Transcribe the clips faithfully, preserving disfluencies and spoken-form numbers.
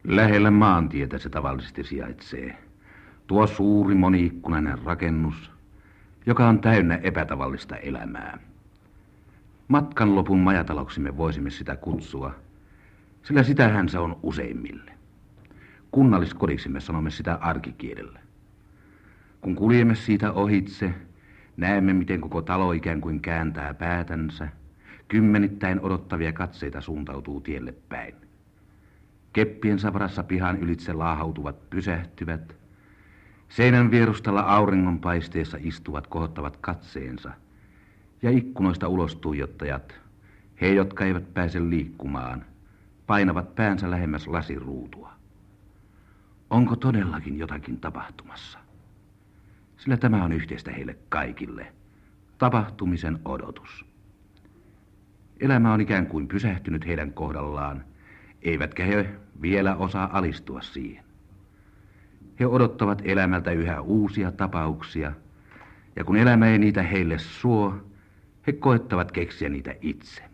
Lähellä maantietä se tavallisesti sijaitsee. Tuo suuri moniikkunainen rakennus, joka on täynnä epätavallista elämää. Matkan lopun majataloksimme voisimme sitä kutsua, sillä sitähän se on useimmille. Kunnalliskodiksimme sanomme sitä arkikielellä. Kun kuljemme siitä ohitse, näemme miten koko talo ikään kuin kääntää päätänsä. Kymmenittäin odottavia katseita suuntautuu tielle päin. Keppiensä varassa pihan ylitse laahautuvat pysähtyvät. Seinän vierustalla auringonpaisteessa istuvat kohottavat katseensa. Ja ikkunoista ulos tuijottajat, he jotka eivät pääse liikkumaan, painavat päänsä lähemmäs lasiruutua. Onko todellakin jotakin tapahtumassa? Sillä tämä on yhteistä heille kaikille. Tapahtumisen odotus. Elämä on ikään kuin pysähtynyt heidän kohdallaan, eivätkä he vielä osaa alistua siihen. He odottavat elämältä yhä uusia tapauksia, ja kun elämä ei niitä heille suo, he koettavat keksiä niitä itse.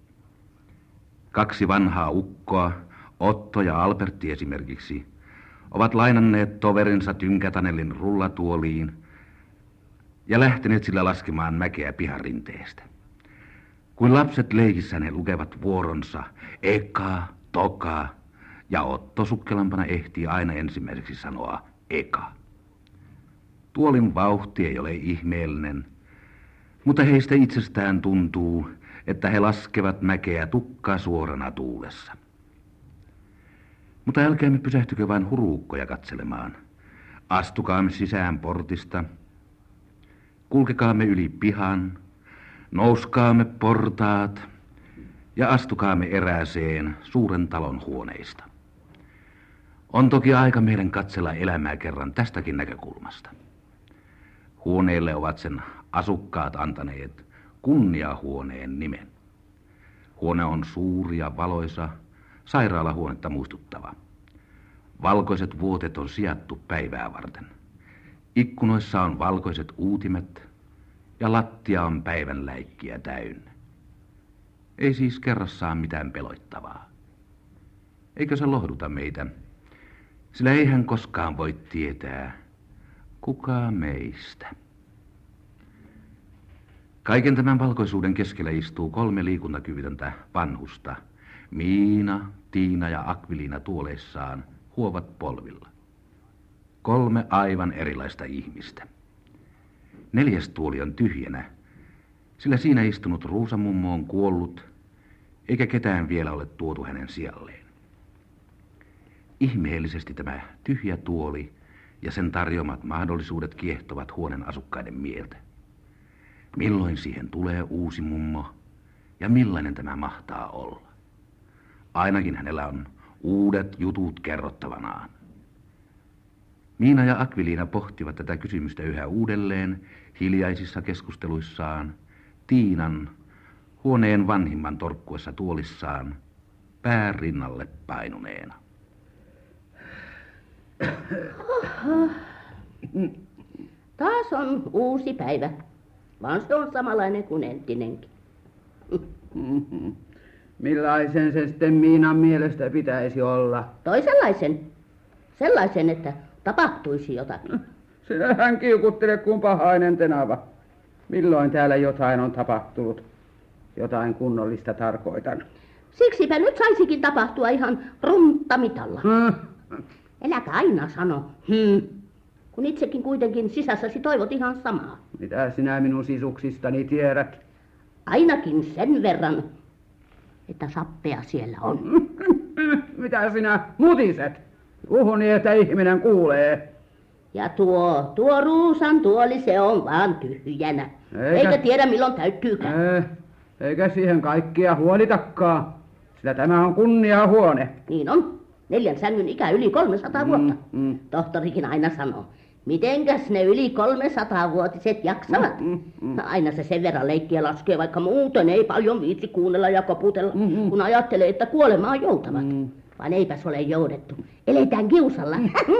Kaksi vanhaa ukkoa, Otto ja Albertti esimerkiksi, ovat lainanneet toverinsa tynkätanelin rullatuoliin ja lähteneet sillä laskemaan mäkeä piharinteestä. Kun lapset leikissään he lukevat vuoronsa eka, toka, ja Otto sukkelampana ehtii aina ensimmäiseksi sanoa eka. Tuolin vauhti ei ole ihmeellinen, mutta heistä itsestään tuntuu, että he laskevat mäkeä tukkaa suorana tuulessa. Mutta älkäämme pysähtykö vain huruukkoja katselemaan. Astukaamme sisään portista, kulkekaamme yli pihan, nouskaamme portaat ja astukaamme erääseen suuren talon huoneista. On toki aika meidän katsella elämää kerran tästäkin näkökulmasta. Huoneelle ovat sen asukkaat antaneet kunniahuoneen nimen. Huone on suuri ja valoisa, sairaalahuonetta muistuttava. Valkoiset vuotet on sijattu päivää varten. Ikkunoissa on valkoiset uutimet ja lattia on päivänläikkiä täynnä. Ei siis kerrassaan mitään peloittavaa. Eikö se lohduta meitä? Sillä eihän koskaan voi tietää, kuka meistä. Kaiken tämän valkoisuuden keskellä istuu kolme liikuntakyvytöntä vanhusta. Miina, Tiina ja Akviliina tuoleissaan huovat polvilla. Kolme aivan erilaista ihmistä. Neljäs tuoli on tyhjänä, sillä siinä istunut Ruusamummo on kuollut, eikä ketään vielä ole tuotu hänen sijalleen. Ihmeellisesti tämä tyhjä tuoli ja sen tarjoamat mahdollisuudet kiehtovat huoneen asukkaiden mieltä. Milloin siihen tulee uusi mummo ja millainen tämä mahtaa olla? Ainakin hänellä on uudet jutut kerrottavanaan. Miina ja Akviliina pohtivat tätä kysymystä yhä uudelleen hiljaisissa keskusteluissaan, Tiinan huoneen vanhimman torkkuessa tuolissaan, pää rinnalle painuneena. Taas on uusi päivä, vaan se on samanlainen kuin entinenkin. Millaisen se sitten Miinan mielestä pitäisi olla? Toisenlaisen. Sellaisen, että tapahtuisi jotakin. Sinähän kiukuttelet kuin pahainen tenava. Milloin täällä jotain on tapahtunut? Jotain kunnollista tarkoitan. Siksipä nyt saisikin tapahtua ihan runttamitalla. Hmm. Äläkä aina sano, hmm, kun itsekin kuitenkin sisässäsi toivot ihan samaa. Mitä sinä minun sisuksistani tiedät? Ainakin sen verran, että sappea siellä on. Mitä sinä mutiset? Puhu niin, että ihminen kuulee. Ja tuo, tuo Ruusan tuoli, se on vaan tyhjänä. Eikä, Eikä tiedä milloin täyttyykään. Ei, eikä siihen kaikkia huolitakaan, sillä tämä on kunniahuone. Niin on. Neljän sängyn ikä yli kolmesataa Mm, vuotta. mm. Tohtorikin aina sanoo. Mitenkäs ne yli kolmesataavuotiset jaksavat? Mm, mm. Aina se sen verran leikkiä laskee, vaikka muuten ei paljon viitsi kuunnella ja koputella, Mm-hmm. kun ajattelee, että kuolemaan joutavat. Mm. Vaan eipäs ole joudettu. Eletään kiusalla.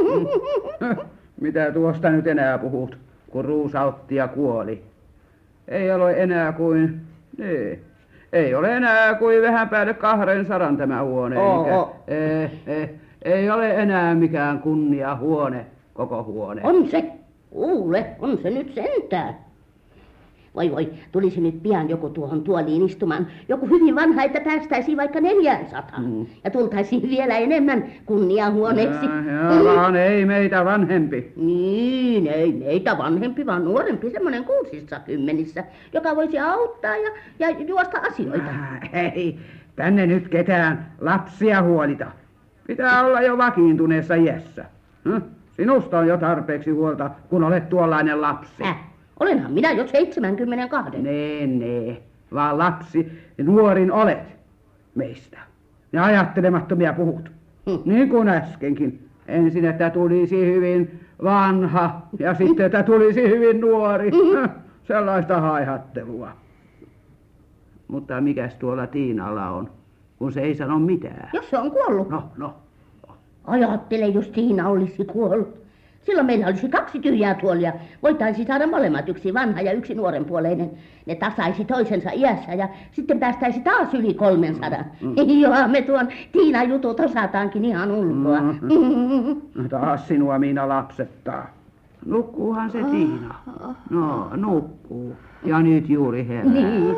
Mitä tuosta nyt enää puhut, kun Ruusa otti ja kuoli? Ei ole enää kuin... Niin. Ei ole enää kuin vähän päälle kahden sadan tämä huone. Oo, eikä, oo. eh, eh, Ei ole enää mikään kunniahuone, koko huone. On se. Kuule, on se nyt sentään. Voi voi, tulisi nyt pian joku tuohon tuoliin istumaan. Joku hyvin vanha, että päästäisiin vaikka neljäänsataan. Mm. Ja tultaisiin vielä enemmän kunniahuoneeksi. Ja, ja vaan ei meitä vanhempi. Niin, ei meitä vanhempi, vaan nuorempi, semmoinen kuusissa kymmenissä, joka voisi auttaa ja, ja juosta asioita. Ei, tänne nyt ketään lapsia huolita. Pitää olla jo vakiintuneessa iässä. Hm? Sinusta on jo tarpeeksi huolta, kun olet tuollainen lapsi. Äh, olenhan minä jo seitsemänkymmentäkaksi. Nee, nee, vaan lapsi, nuorin olet meistä. Ja ajattelemattomia puhut. Hm. Niin kuin äskenkin. Ensin, että tulisi hyvin vanha ja sitten, että tulisi hyvin nuori. Hm. Sellaista haihattelua. Mutta mikäs tuolla Tiinalla on, kun se ei sano mitään? Jos se on kuollut. No, no. Ajattele, jos Tiina olisi kuollut. Silloin meillä olisi kaksi tyhjää tuolia. Voitaisiin saada molemmat, yksi vanha ja yksi nuorenpuoleinen. Ne tasaisi toisensa iässä ja sitten päästäisi taas yli kolmensadan. Mm. Joo, me tuon Tiinan jutut osataankin ihan ulkoa. Mm. Taas sinua Miina lapsettaa. Nukkuuhan se Tiina. No, nukkuu. Ja nyt juuri herää. Niin.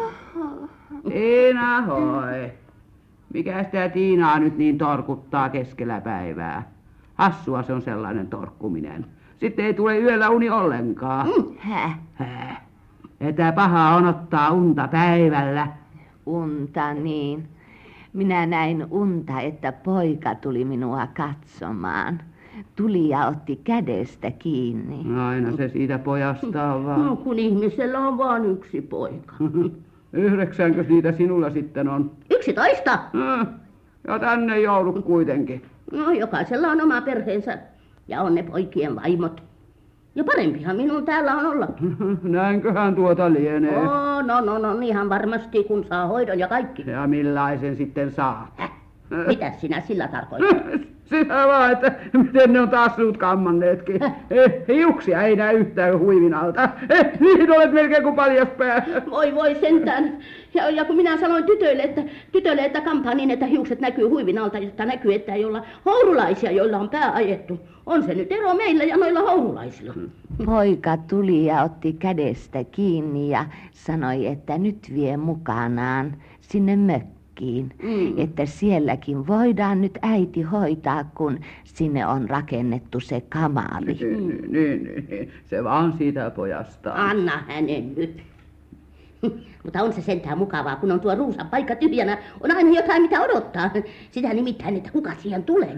Tiina, hoi. Mikä sitä Tiinaa nyt niin torkuttaa keskellä päivää? Hassua se on sellainen torkkuminen. Sitten ei tule yöllä uni ollenkaan. Mm. Häh? Häh? Että paha on ottaa unta päivällä. Unta niin. Minä näin unta, että poika tuli minua katsomaan. Tuli ja otti kädestä kiinni. Aina se siitä pojasta on vaan. No kun ihmisellä on vain yksi poika. Yhdeksänkö niitä sinulla sitten on? Yksitoista. Ja tänne joudut kuitenkin. No jokaisella on oma perheensä ja on ne poikien vaimot. Ja parempihan minun täällä on olla. Näinköhän tuota lienee. Oh, no, no, no, ihan varmasti kun saa hoidon ja kaikki. Ja millaisen sitten saa? Häh? Mitä sinä sillä tarkoitat? Sitä vaan, että miten ne on taas sinut kammanneetkin. Hiuksia ei näy yhtään huivin alta. Niin olet melkein kuin paljas pää. Voi voi sentään. Ja, ja kun minä sanoin tytöille, että, tytöille, että kampaa niin, että hiukset näkyy huivin alta, jotta näkyy, että ei olla hourulaisia, joilla on pää ajettu. On se nyt ero meillä ja noilla hourulaisilla. Poika tuli ja otti kädestä kiinni ja sanoi, että nyt vie mukanaan sinne mökkiin. Mm. Että sielläkin voidaan nyt äiti hoitaa, kun sinne on rakennettu se kamari. Niin, niin, niin, niin. Se vaan siitä pojasta. Anna hänen nyt. Mutta on se sentään mukavaa, kun on tuo ruusan paikka tyhjänä. On aina jotain, mitä odottaa. Sitä nimittäin, että kuka siihen tulee.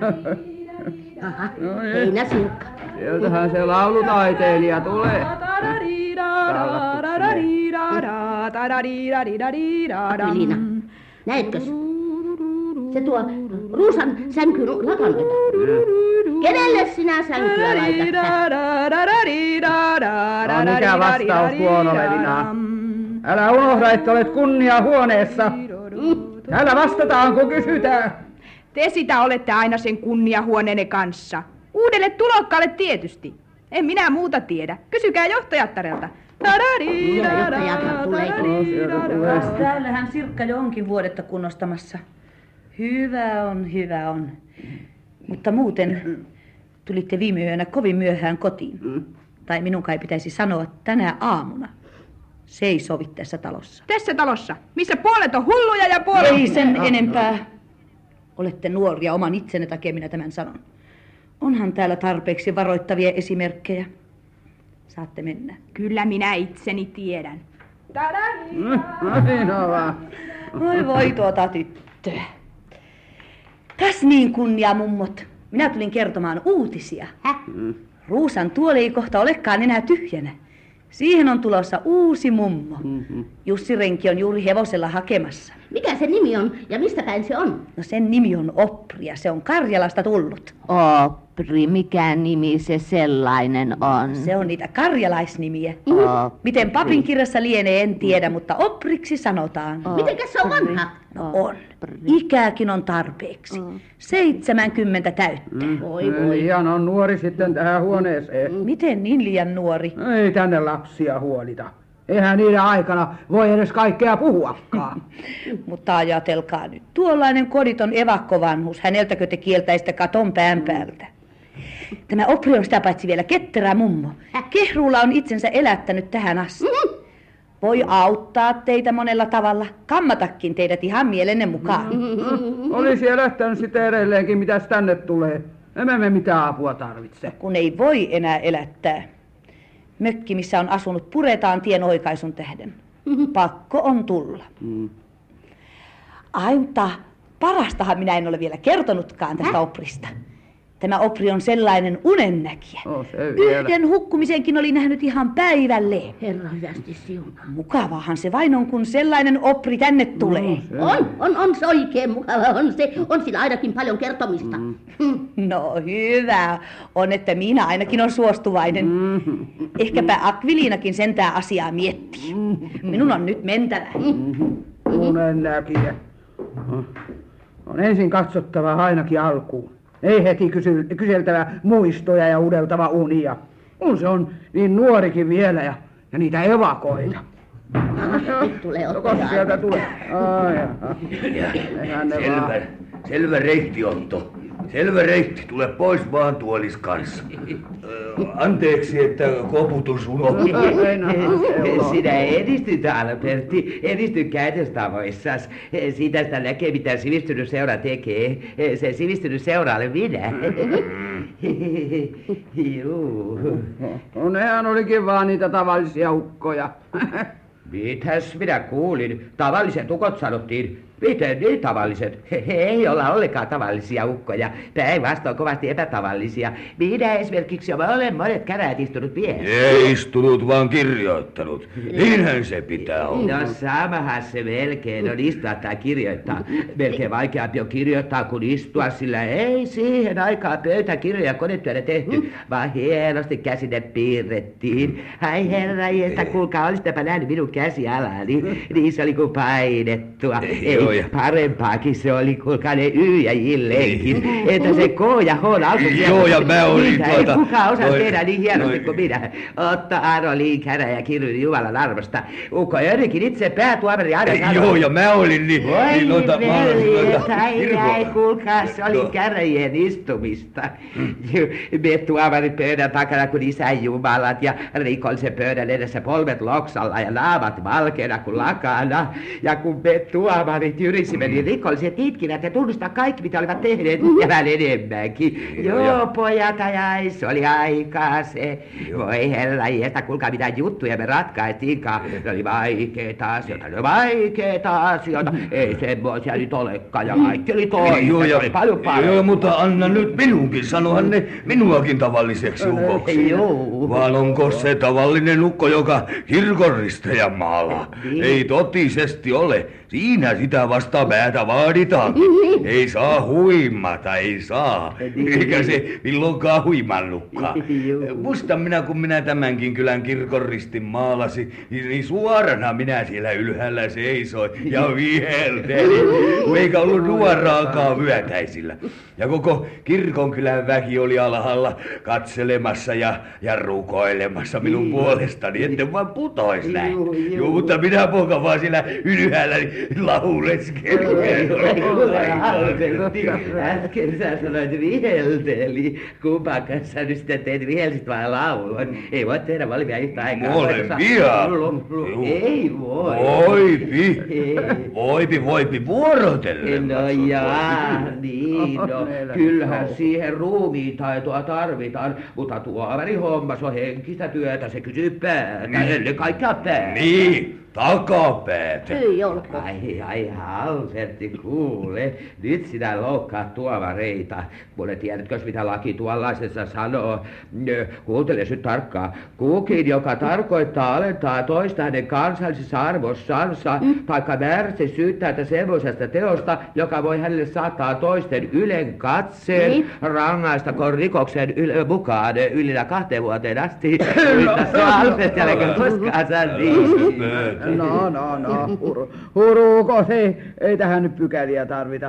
Aha, heinäsilkka. Sieltähän se laulutaiteilija tulee. Elina, näetkö? Se tuo ruusan sänkyyn lakannoita. Kenelle sinä sänkyä laitat? No, mikä vastaus tuon Elina? Älä unohda, että olet kunniahuoneessa. Täällä vastataan, kun kysytään. Te sitä olette aina sen kunniahuoneenne kanssa. Uudelle tulokkaalle tietysti. En minä muuta tiedä. Kysykää johtajattarelta. Johtajathan tulee. Täällähän Sirkka jo onkin vuodetta kunnostamassa. Hyvä on, hyvä on. Mutta muuten tulitte viime yönä kovin myöhään kotiin. Tai minun kai pitäisi sanoa tänä aamuna. Se ei sovi tässä talossa. Tässä talossa, missä puolet on hulluja ja puolet... Ei sen enempää. Olette nuoria oman itsenne takia, minä tämän sanon. Onhan täällä tarpeeksi varoittavia esimerkkejä. Saatte mennä. Kyllä minä itseni tiedän. Voi voi tuota tyttöä. Kas niin kunnia mummot. Minä tulin kertomaan uutisia. Häh? Ruusan tuoli ei kohta olekaan enää tyhjänä. Siihen on tulossa uusi mummo. Mm-hmm. Jussi renki on juuri hevosella hakemassa. Mikä se nimi on ja mistä päin se on? No sen nimi on Opri ja se on Karjalasta tullut. Opri, mikä nimi se sellainen on? Se on niitä karjalaisnimiä. Opri. Miten papin kirjassa lienee, en tiedä, mutta Opriksi sanotaan. Opri. Mitenkäs se on vanha? No on. Ikäkin on tarpeeksi. Seitsemänkymmentä täyttä. Mm. Voi voi. Liian on nuori sitten tähän huoneeseen. Miten niin liian nuori? Ei tänne lapsia huolita. Eihän niiden aikana voi edes kaikkea puhuakaan. Mutta ajatelkaa nyt, tuollainen koditon evakkovanhus, häneltäkö te kieltäisitte katon pään päältä? Tämä Opri on sitä paitsi vielä ketterä mummo. Kehruulla on itsensä elättänyt tähän asti. Voi auttaa teitä monella tavalla, kammatakin teidät ihan mielenne mukaan. Olisi elättänyt sitä edelleenkin, mitäs tänne tulee. Emme me mitään apua tarvitse. Kun ei voi enää elättää. Mökki, missä on asunut, puretaan tien oikaisun tähden. Pakko on tulla. Mm. Ai, mutta parastahan minä en ole vielä kertonutkaan tästä Häh? Oprista. Tämä Opri on sellainen unennäkijä. Oh, Yhden hukkumisenkin oli nähnyt ihan päivälleen. Herra hyvästi siunaa. Mukavahan se vain on, kun sellainen Opri tänne tulee. No, on, on, on se oikein mukava. On, se, on sillä ainakin paljon kertomista. Mm. No hyvä on, että minä ainakin on suostuvainen. Mm. Ehkäpä Akviliinakin sentään asiaa miettii. Minun on nyt mentävä. Mm. Unennäkijä. On ensin katsottava ainakin alkuun. Ei heti kysy, kyseltävä muistoja ja udeltava unia. Kun se on niin nuorikin vielä ja, ja niitä evakoita. Nyt tulee Joko sieltä tulee? Ai, selvä, selvä reitti, Otto. Selvä reitti, tule pois vaan tuolis kanssa. Anteeksi, että koputus unohtui. Sinä edistyt, Alberti. Edisty käytöstavoissas. Siitä sitä näkee, mitä sivistynyt seura tekee. Se sivistynyt seura olen minä. Juu. No nehän olikin vaan niitä tavallisia ukkoja. Mitäs minä kuulin? Tavalliset ukot sanottiin. Miten niin tavalliset? He, he ei olla ollenkaan tavallisia ukkoja. Päinvastoin kovasti epätavallisia. Minä esimerkiksi olen monet käräät istunut vielä. Ei istunut, vaan kirjoittanut. Niinhän se pitää olla. No samahan se melkein on istua tai kirjoittaa. Melkein vaikeampi on kirjoittaa kuin istua, sillä ei siihen aikaan pöytäkirjoja konetyönä tehty, vaan hienosti käsine piirrettiin. Ai herra, että kuulkaa, olisitapa nähnyt minun käsialani. Niin se oli kuin painettua. Ei, parempaakin se oli, kuulkaa ne Y ja Jilleenkin, että se K ja H alkuun. Joo, ja mä olin niitä tuota... ei kukaan osaa tehdä niin hienosti kuin minä. Otto Arolin Kärä ja kirjoitin Jumalan arvosta. Ukko Jörgin itse päätuomari aina sanoi. Joo, ja mä olin niin... Voi niin noita, veljet, ai ai, kuulkaa, se oli käräjien istumista. Me tuomarin pöydän takana, kun isän jumalat ja rikollisen pöydän edessä polvet loksalla ja naamat valkeana kuin lakana. Ja kun me tuomarit jyrisimme, niin rikolliset itkivät ja tunnustaa kaikki, mitä olivat tehneet, ja vähän enemmänkin. Joo, joo pojat, ai, se oli aikaa se. Voi herra jeesta, kuulkaa mitä juttuja me ratkaistiinkaan. Ne oli vaikeita asioita, ne oli vaikeita asioita. Ei semmoisia nyt olekaan, ja kaikki oli toinen. Joo, ja, oli paljon paljon. Joo, mutta anna nyt minunkin, sanohan ne minuakin tavalliseksi ukoksi. Joo. Vaan onko se tavallinen ukko, joka kirkonristeja maalaa? Niin. Ei totisesti ole. Siinä sitä vasta päätä vaaditaan. Ei saa huimata, ei saa. Eikä se milloinkaan huimannutkaan. Muistan minä, kun minä tämänkin kylän kirkonristin maalasin, niin suorana minä siellä ylhäällä seisoin ja viheltelin, eikä ollut nuoraakaan vyötäisillä. Ja koko kirkonkylän väki oli alhaalla katselemassa ja, ja rukoilemassa minun puolestani, etten vaan putois näin. Joo, mutta minä poika vaan siellä ylhäällä lauleskelin. Äsken sä sanoit vihelteli. Kumpan kanssa nyt sitten teet vihelsit vai lauloin? Ei voi tehdä molempia yhtä aikaa. Molempia? Ei voi. Voipi. Voipi, voipi vuorotellen. No jaa, niin no. Kyllähän siihen ruumiintaitoa tarvitaan, mutta tuomari hommas on henkistä työtä, se kysyy päätä, ennen kaikkea päätä. Niin. Takapäätä. Ei olko. Ai, ai, Halsertti, kuule. Nyt sinä loukkaat tuomareita. Mulle tiedätkö, mitä laki tuollaisessa sanoo? Kuuntele nyt tarkkaan. Kukin, joka tarkoittaa alentaa toista hänen kansallisessa arvossansa, mm. taikka määrästi syyttää semmoisesta teosta, joka voi hänelle saattaa toisten ylen katseen, niin. Rangaistakoon rikoksen yle, mukaan ylillä kahteen vuoteen asti. Mutta se Halsertti, älä koskaan saa niin. No, no, no. Huru, huruuko se? Ei tähän nyt pykäliä tarvita.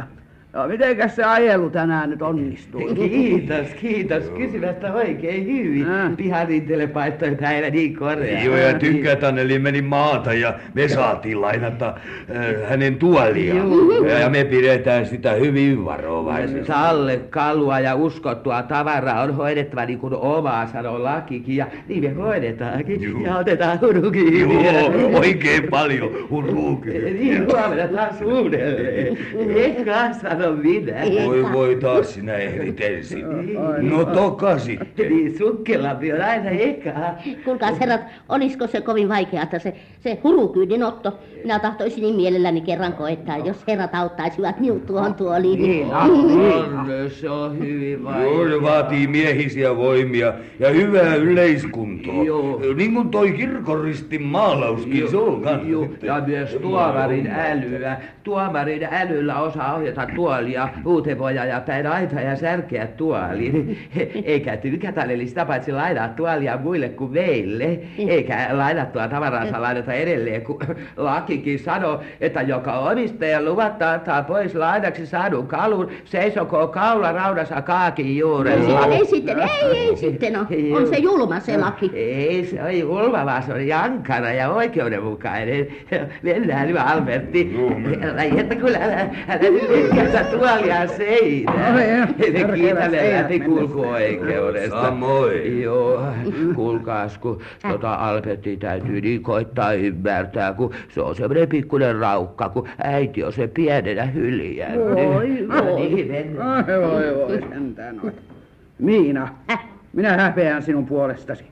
No, mitenkäs se ajelu tänään nyt onnistuu? Kiitos, kiitos. Kysymästä oikein hyvin. Äh. Piharintele paittoi päivä niin korea. Joo, ja Tykkätaneli meni maata ja me saatiin lainata äh, hänen tuoliaan. Ja me pidetään sitä hyvin varovaisesti. Salle, kalua ja uskottua tavaraa on hoidettava niin kuin omaa, sanoo lakikin. Ja niin me hoidetaankin. Juu. Ja otetaan hurukiin. Joo, oikein paljon huruukin. Niin huomenna taas uudelleen. Eikä sano minä. Voi voi taas sinä ehdit ensin. No toka sitten. Niin sukkelampi on aina eka. Kuulkaas herrat, olisiko se kovin vaikeata se, se hurukyydin otto? Minä tahtoisin niin mielelläni kerran koettaa, jos herrat auttaisivat minut tuohon tuoliin. Niin, On, se on hyvin Joo, vaikea. se vaatii miehisiä voimia ja hyvää yleiskuntoa. Joo. Niin kuin toi kirkkoristin maalauskin, se on kans. Joo, ja myös tuomarin älyä. Tuomarin älyllä osaa ohjata tuolia, uutevoja ja päin aita ja särkeä tuoliin. Eikä Tykkätaneli sitä paitsi lainaa tuolia muille kuin meille. Eikä lainattua tavaransa lainata edelleen, kun lakikin sanoo, että joka omistaja luvatta antaa pois lainaksi saadun kalun, seisokoo kaula raudassa kaakin juurella. Ei sitten, ei, ei sitten ole. On se julma se laki. Ei se on julma, vaan se on jankara ja oikeudenmukainen. Mennään nyt, Albertti. Ai että kyllä älä, älä nyt etkäsä tuolia seinään. Ne kiitämme läpi kulkuoikeudesta. Samoin. Joo, kuulkaas, kun tota Albertti täytyy niin koittaa ymmärtää, kun se on semmoinen pikkuinen raukka, kun äiti on se pienenä hyljännyt. Voi, voi. Niin, mennään. Ai, voi, voi, sentään noin. Miina, minä häpeän sinun puolestasi.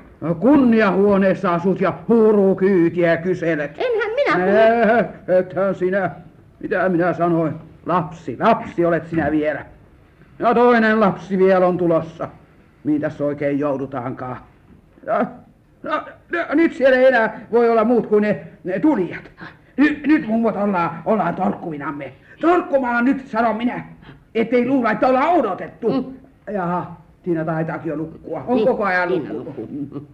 Kunniahuoneessa asut ja huurukyytiä kyselet. Enhän minä puhu. Äh, ethän sinä. Mitä minä sanoin? Lapsi, lapsi olet sinä vielä. Ja toinen lapsi vielä on tulossa. Mihin tässä oikein joudutaankaan? Ja, no, no, nyt siellä ei enää voi olla muut kuin ne, ne tulijat. Nyt, nyt mummot ollaan, ollaan torkkuvinamme. Torkkumaan nyt, sanon minä. Ettei luulla, että ollaan odotettu. Mm. Jaha, Tiina taitaakin jo nukkua. On Niin, koko ajan Tiina nukkuu.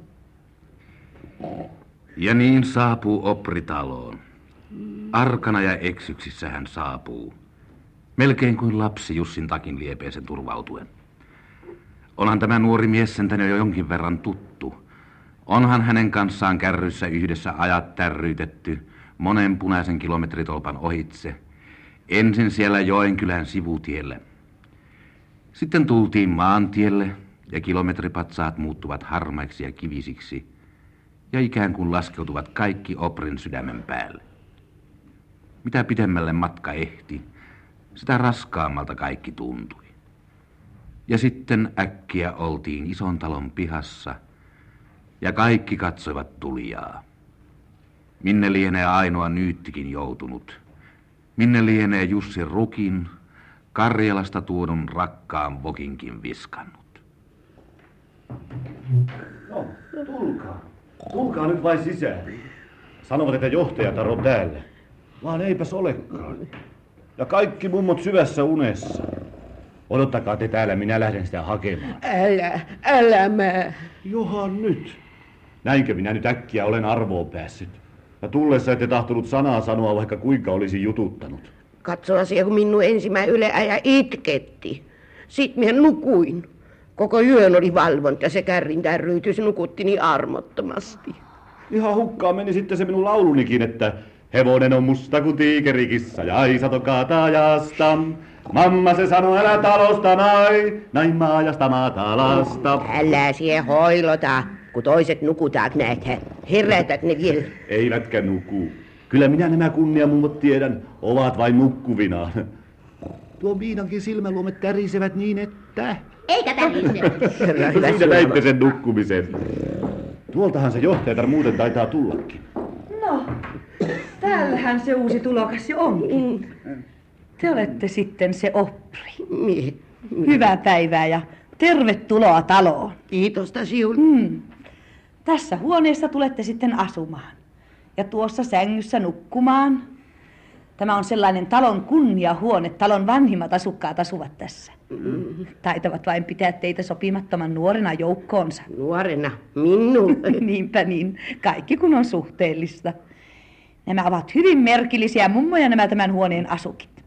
Ja niin saapuu Opri taloon. Arkana ja eksyksissä hän saapuu. Melkein kuin lapsi Jussin takin liepeeseen turvautuen. Onhan tämä nuori mies sentään jo jonkin verran tuttu. Onhan hänen kanssaan kärryssä yhdessä ajat tärryytetty monen punaisen kilometritolpan ohitse. Ensin siellä Joenkylän sivutielle. Sitten tultiin maantielle ja kilometripatsaat muuttuvat harmaiksi ja kivisiksi ja ikään kuin laskeutuvat kaikki Oprin sydämen päälle. Mitä pidemmälle matka ehti, sitä raskaammalta kaikki tuntui. Ja sitten äkkiä oltiin ison talon pihassa ja kaikki katsoivat tulijaa. Minne lienee ainoa nyyttikin joutunut? Minne lienee Jussi Rukin, Karjalasta tuodun rakkaan vokinkin viskannut? No, tulkaa. Tulkaa nyt vain sisään. Sanovat, että johtajatar on täällä. Vaan eipäs olekaan. Ja kaikki mummot syvässä unessa. Odottakaa te täällä, minä lähden sitä hakemaan. Älä, älä mä. Johan nyt. Näinkö minä nyt äkkiä olen arvoon päässyt? Ja tullessa ette tahtonut sanaa sanoa, vaikka kuinka olisi jututtanut. Katso asia, kun minun ensimmäinen yleäjä itketti. Sitten minä nukuin. Koko yön oli valvonta ja se kärrin tärryytys nukutti niin armottomasti. Ihan hukkaan meni sitten se minun laulunikin, että hevonen on musta kuin tiikerikissa ja aisato katajasta. Mamma se sanoi, älä talosta nai, näin maajasta maatalasta. Älä siihen hoilota, kun toiset nukutaat näitä. Herätät ne vielä. Eivätkä nuku. Kyllä minä nämä kunniamummot tiedän, ovat vain nukkuvinaan. Tuo Miinankin silmäluomet tärisevät niin, että... Eikä tärise. Siinä näitte sen nukkumisen. Tuoltahan se johtajatar muuten taitaa tullakin. No, täällähän se uusi tulokas jo onkin. Te olette sitten se Opri. Mie, Hyvää päivää ja tervetuloa taloon. kiitos siun. Hmm. Tässä huoneessa tulette sitten asumaan. Ja tuossa sängyssä nukkumaan. Tämä on sellainen talon kunniahuone. Talon vanhimmat asukkaat asuvat tässä. Mm. Taitavat vain pitää teitä sopimattoman nuorena joukkoonsa. Nuorena, minun. Niinpä niin. Kaikki kun on suhteellista. Nämä ovat hyvin merkillisiä mummoja nämä tämän huoneen asukit.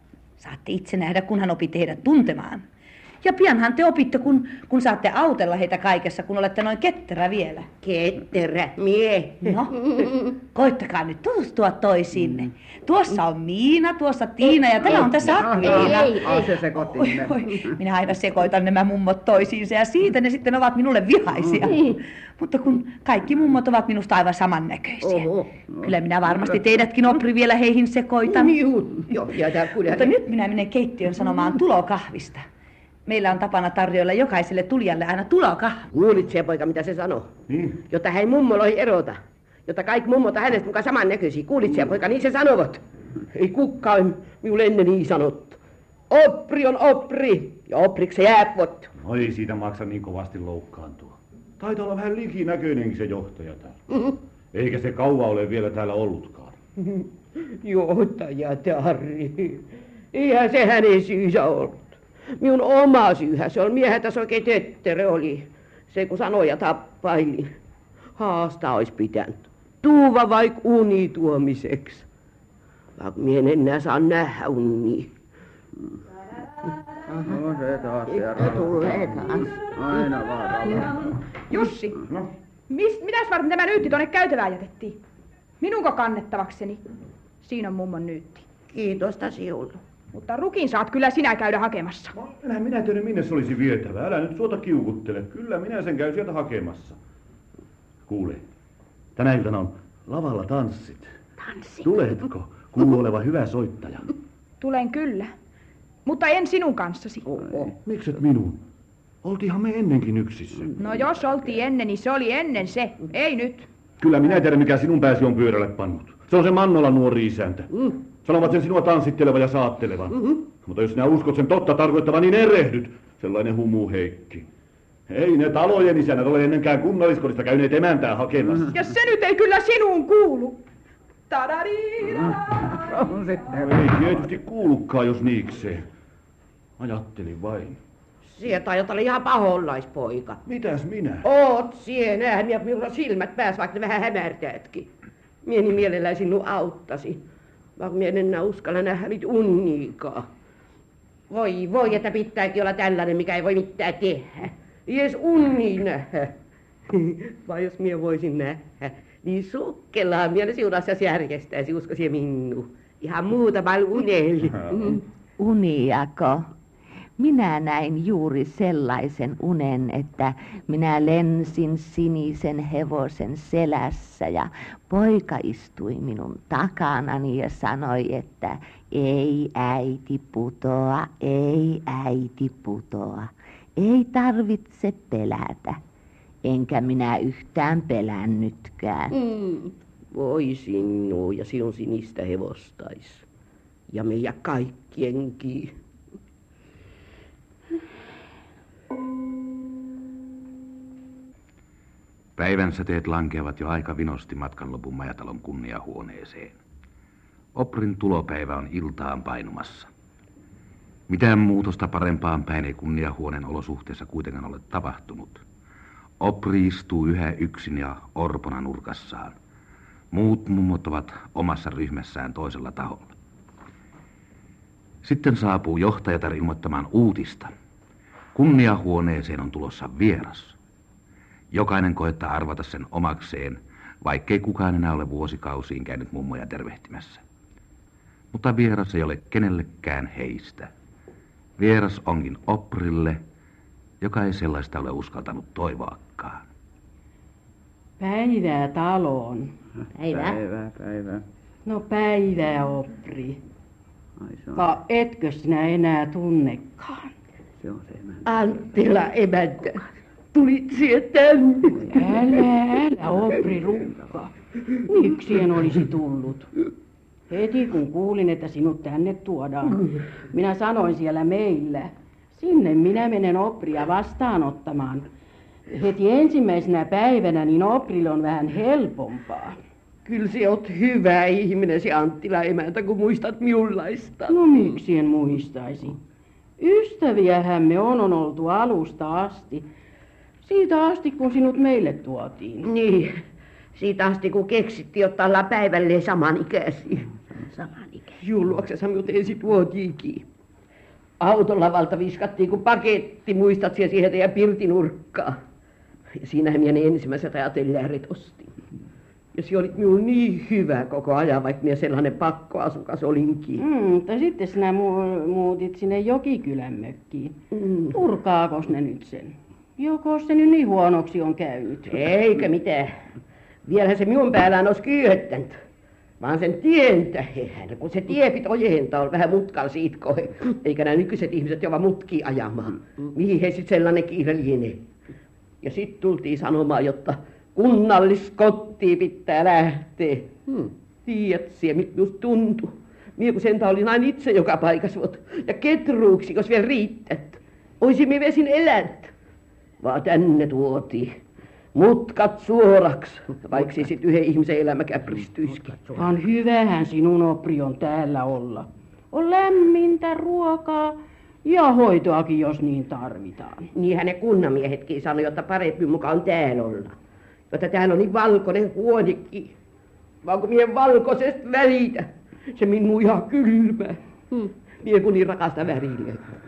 Saatte itse nähdä, kunhan opitte heidät tuntemaan. Ja pianhan te opitte, kun, kun saatte autella heitä kaikessa, kun olette noin ketterä vielä. Ketterä, mie. No, koittakaa nyt tutustua toisiinne. Tuossa on Miina, tuossa Tiina ja täällä on tässä Akmiina. Ei, ei, se sekoitin ne. Minä aina sekoitan nämä mummot toisiinsa ja siitä ne sitten ovat minulle vihaisia. Mutta kun kaikki mummot ovat minusta aivan samannäköisiä. Oho. Kyllä minä varmasti teidätkin, Opri, vielä heihin sekoitan. Juu, jo, ja tää kyllä. Mutta nyt minä menen keittiön sanomaan tulokahvista. Meillä on tapana tarjoilla jokaiselle tulijalle aina tulokahvi. Kuulit se poika, mitä se sanoo? Niin. Jotta hän mummoloihin erota. Jotta kaikki mummot on hänestä mukaan samannäköisiä. Kuulit se poika, niin se sanovat. Ei kukaan minulle ennen niin sanottu. Opri on Opri ja Opriksi se jääpot. No ei siitä maksa niin kovasti loukkaantua. Taitaa olla vähän likinäköinenkin se johtaja täällä. Mm-hmm. Eikä se kauan ole vielä täällä ollutkaan. Johtaja Tarri. Eihän se hänen syysä ollut. Minun oma syyhän se on. Miehän tässä oikein tötterö oli. Se kun sanoi ja tappaili. Haasta olisi pitänyt. Tuuva vaik uni tuomiseksi. Vaikka mie en enää saa nähdä unia. No se taas Se tulee taas. Aina vaan. Jussi, Mis, mitäs varten tämä nyytti tuonne käytävään jätettiin? Minunko kannettavakseni? Siinä on mummon nyytti. Kiitosta sinulle. Mutta rukin saat kyllä sinä käydä hakemassa. No, enhän minä tiedä, minne se olisi vietävä. Älä nyt suota kiukuttele. Kyllä minä sen käyn sieltä hakemassa. Kuule, tänä iltana on lavalla tanssit. Tanssit? Tuletko? Kuuluu oleva hyvä soittaja. Tulen kyllä. Mutta en sinun kanssasi. Oho. Mikset minun? Oltiinhan me ennenkin yksissä. No jos oltiin ennen, niin se oli ennen se. Ei nyt. Kyllä minä tiedän, mikä sinun pääsi on pyörälle pannut. Se on se Mannola nuori isäntä. Mm. Sanovat sen sinua tanssittelevan ja saattelevan. Mm-hmm. Mutta jos sinä uskot sen totta tarkoittavan, niin erehdyt. Sellainen humuheikki. Ei ne talojen isännät ole ennenkään kunnalliskodista käyneet emäntää hakemassa. Ja se nyt ei kyllä sinuun kuulu. Tadariina! On sitten. Ei tietysti kuulukaan, jos niikseen. Ajattelin vain. Sieltä taidat olla ihan pahollaispoika. Mitäs minä? Oot siellä, nähdä, ja minulla silmät pääs, vaikka ne vähän hämärtäätkin. Mie niin mielellään sinun auttasi. Vaikka mie en enää uskalla nähdä nyt unniikaa. Voi voi, että pitääkin olla tällainen, mikä ei voi mitään tehdä. Ei edes unni nähdä. Vai jos mie voisin nähdä, niin sukkellaan mie ne sinun asiassa järjestäisi, uskoisi minun. Ihan muutamalla unella. Uniako? Minä näin juuri sellaisen unen, että minä lensin sinisen hevosen selässä ja poika istui minun takanani ja sanoi, että ei äiti putoa, ei äiti putoa, ei tarvitse pelätä. Enkä minä yhtään pelännytkään. Mm. Voi sinua ja sinun sinistä hevostais. Ja meidän kaikkienkin. Päivän säteet lankeavat jo aika vinosti matkan lopun majatalon kunniahuoneeseen. Oprin tulopäivä on iltaan painumassa. Mitään muutosta parempaan päin ei kunniahuoneen olosuhteessa kuitenkaan ole tapahtunut. Opri istuu yhä yksin ja orpona nurkassaan. Muut mummot ovat omassa ryhmässään toisella taholla. Sitten saapuu johtajatar ilmoittamaan uutista. Kunniahuoneeseen on tulossa vieras. Jokainen koettaa arvata sen omakseen, vaikkei kukaan enää ole vuosikausiin käynyt mummoja tervehtimässä. Mutta vieras ei ole kenellekään heistä. Vieras onkin Oprille, joka ei sellaista ole uskaltanut toivoakaan. Päivää taloon. Päivää. Päivää, päivää. No päivää, Opri. Ai se on, Va etkö sinä enää tunnekaan? se on se emäntä. Anttila emäntä, tulit sinä tänne. Älä, älä, Opri Rukka. Miksi en olisi tullut? Heti kun kuulin, että sinut tänne tuodaan, minä sanoin siellä meillä. Sinne minä menen Opria vastaanottamaan. Heti ensimmäisenä päivänä niin Oprille on vähän helpompaa. Kyllä se oot hyvä ihminen, se Anttila emäntä, kun muistat millaista. No miksi en muistaisi? Ystäviähän me on, on oltu alusta asti. Siitä asti, kun sinut meille tuotiin. Niin, siitä asti kun keksittiin, jotta ollaan päivälleen samanikäisiä. Samanikäisiä. Julluaksessa minut ensin tuotiinkin. autolavalta viskattiin kuin paketti, muistat siellä siihen teidän pirtinurkkaan. Ja siinähän minä ne ensimmäiset ajatelläret ostin. Ja se oli minulla niin hyvä koko ajan, vaikka minä sellainen pakkoasukas olinkin. Mm, mutta sitten sinä mu- muutit sinne Jokikylän mökkiin. Mm. Purkaakos ne nyt sen? Joko se nyt niin huonoksi on käynyt? Eikä mitään. Vielähän se minun päällään olisi kyöttänyt. Vaan sen tien tähän, kun se tie piti ojentaa, on vähän mutkalla siitä kohe. Eikä nämä nykyiset ihmiset jova mutkia ajamaan. Mihin he sitten sellainen kiire lienee. Ja sitten tultiin sanomaan, jotta kunnalliskottiin pitää lähteä. Hmm. Tiedät siellä, mit minusta tuntui. Mie kun sentään olin aina itse joka paikassa, ja ketruuksi, jos vielä riittät. Oisimme vesin elät. Vaan tänne tuotiin. Mutkat suoraksi, vaikka se sit yhden ihmisen elämä käpristyisikin. Vaan hyvähän sinun opri on täällä olla. On lämmintä ruokaa ja hoitoakin, jos niin tarvitaan. Niinhän ne kunnamiehetkin sanoi, että parempi mukaan täällä olla. Jotta täällä on niin valkoinen huonekin. Vaan kun mie valkoisesta välitä, se minun ihan kylmä. Hmm. Mie kun niin rakasta värille.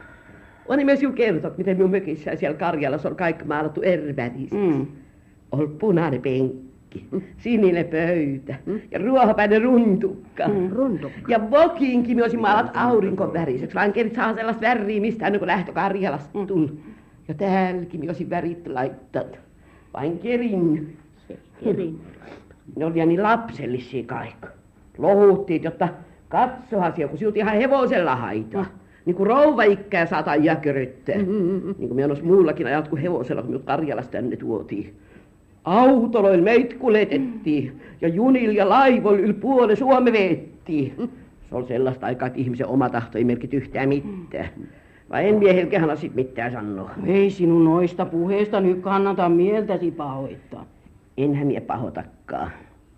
On myös sinulle kertot, miten minun mökissä siellä Karjalassa on kaikki maalattu eri väristä. Mm. On punainen penkki, mm. sininen pöytä mm. ja ruohopäinen runtukka. Mm, runtukka. Ja vokiinkin minä olisin maalat auringon väriseksi, vaan kerit saa sellaista väriä mistään, niin kun lähtö Karjalasta mm. tuli. Ja täälläkin minä olisin värit laittanut. Vain kerin. Kerin. Ne oli niin lapsellisia kaikki. Lohuttiin, jotta katsohan siellä, kun sinut ihan hevosella haitaa. Mm. Niin kuin rouva-ikkää saatan jäköröttää. Mm-hmm. Niin kuin minä olisi muullakin ajat kuin hevosella, kun minut Karjalasta tänne tuotiin. Autoloilla meitä kuljetettiin. Mm. Ja junilla ja laivoilla yli puolen Suomi veettiin. Mm. Se oli sellaista aikaa, että ihmisen oma tahto ei merkitä yhtään mitään. Mm. Vai en miehelläkään sit mitään sanoa. Ei sinun noista puheista nyt kannata mieltäsi pahoittaa. Enhän mie pahoitakaan.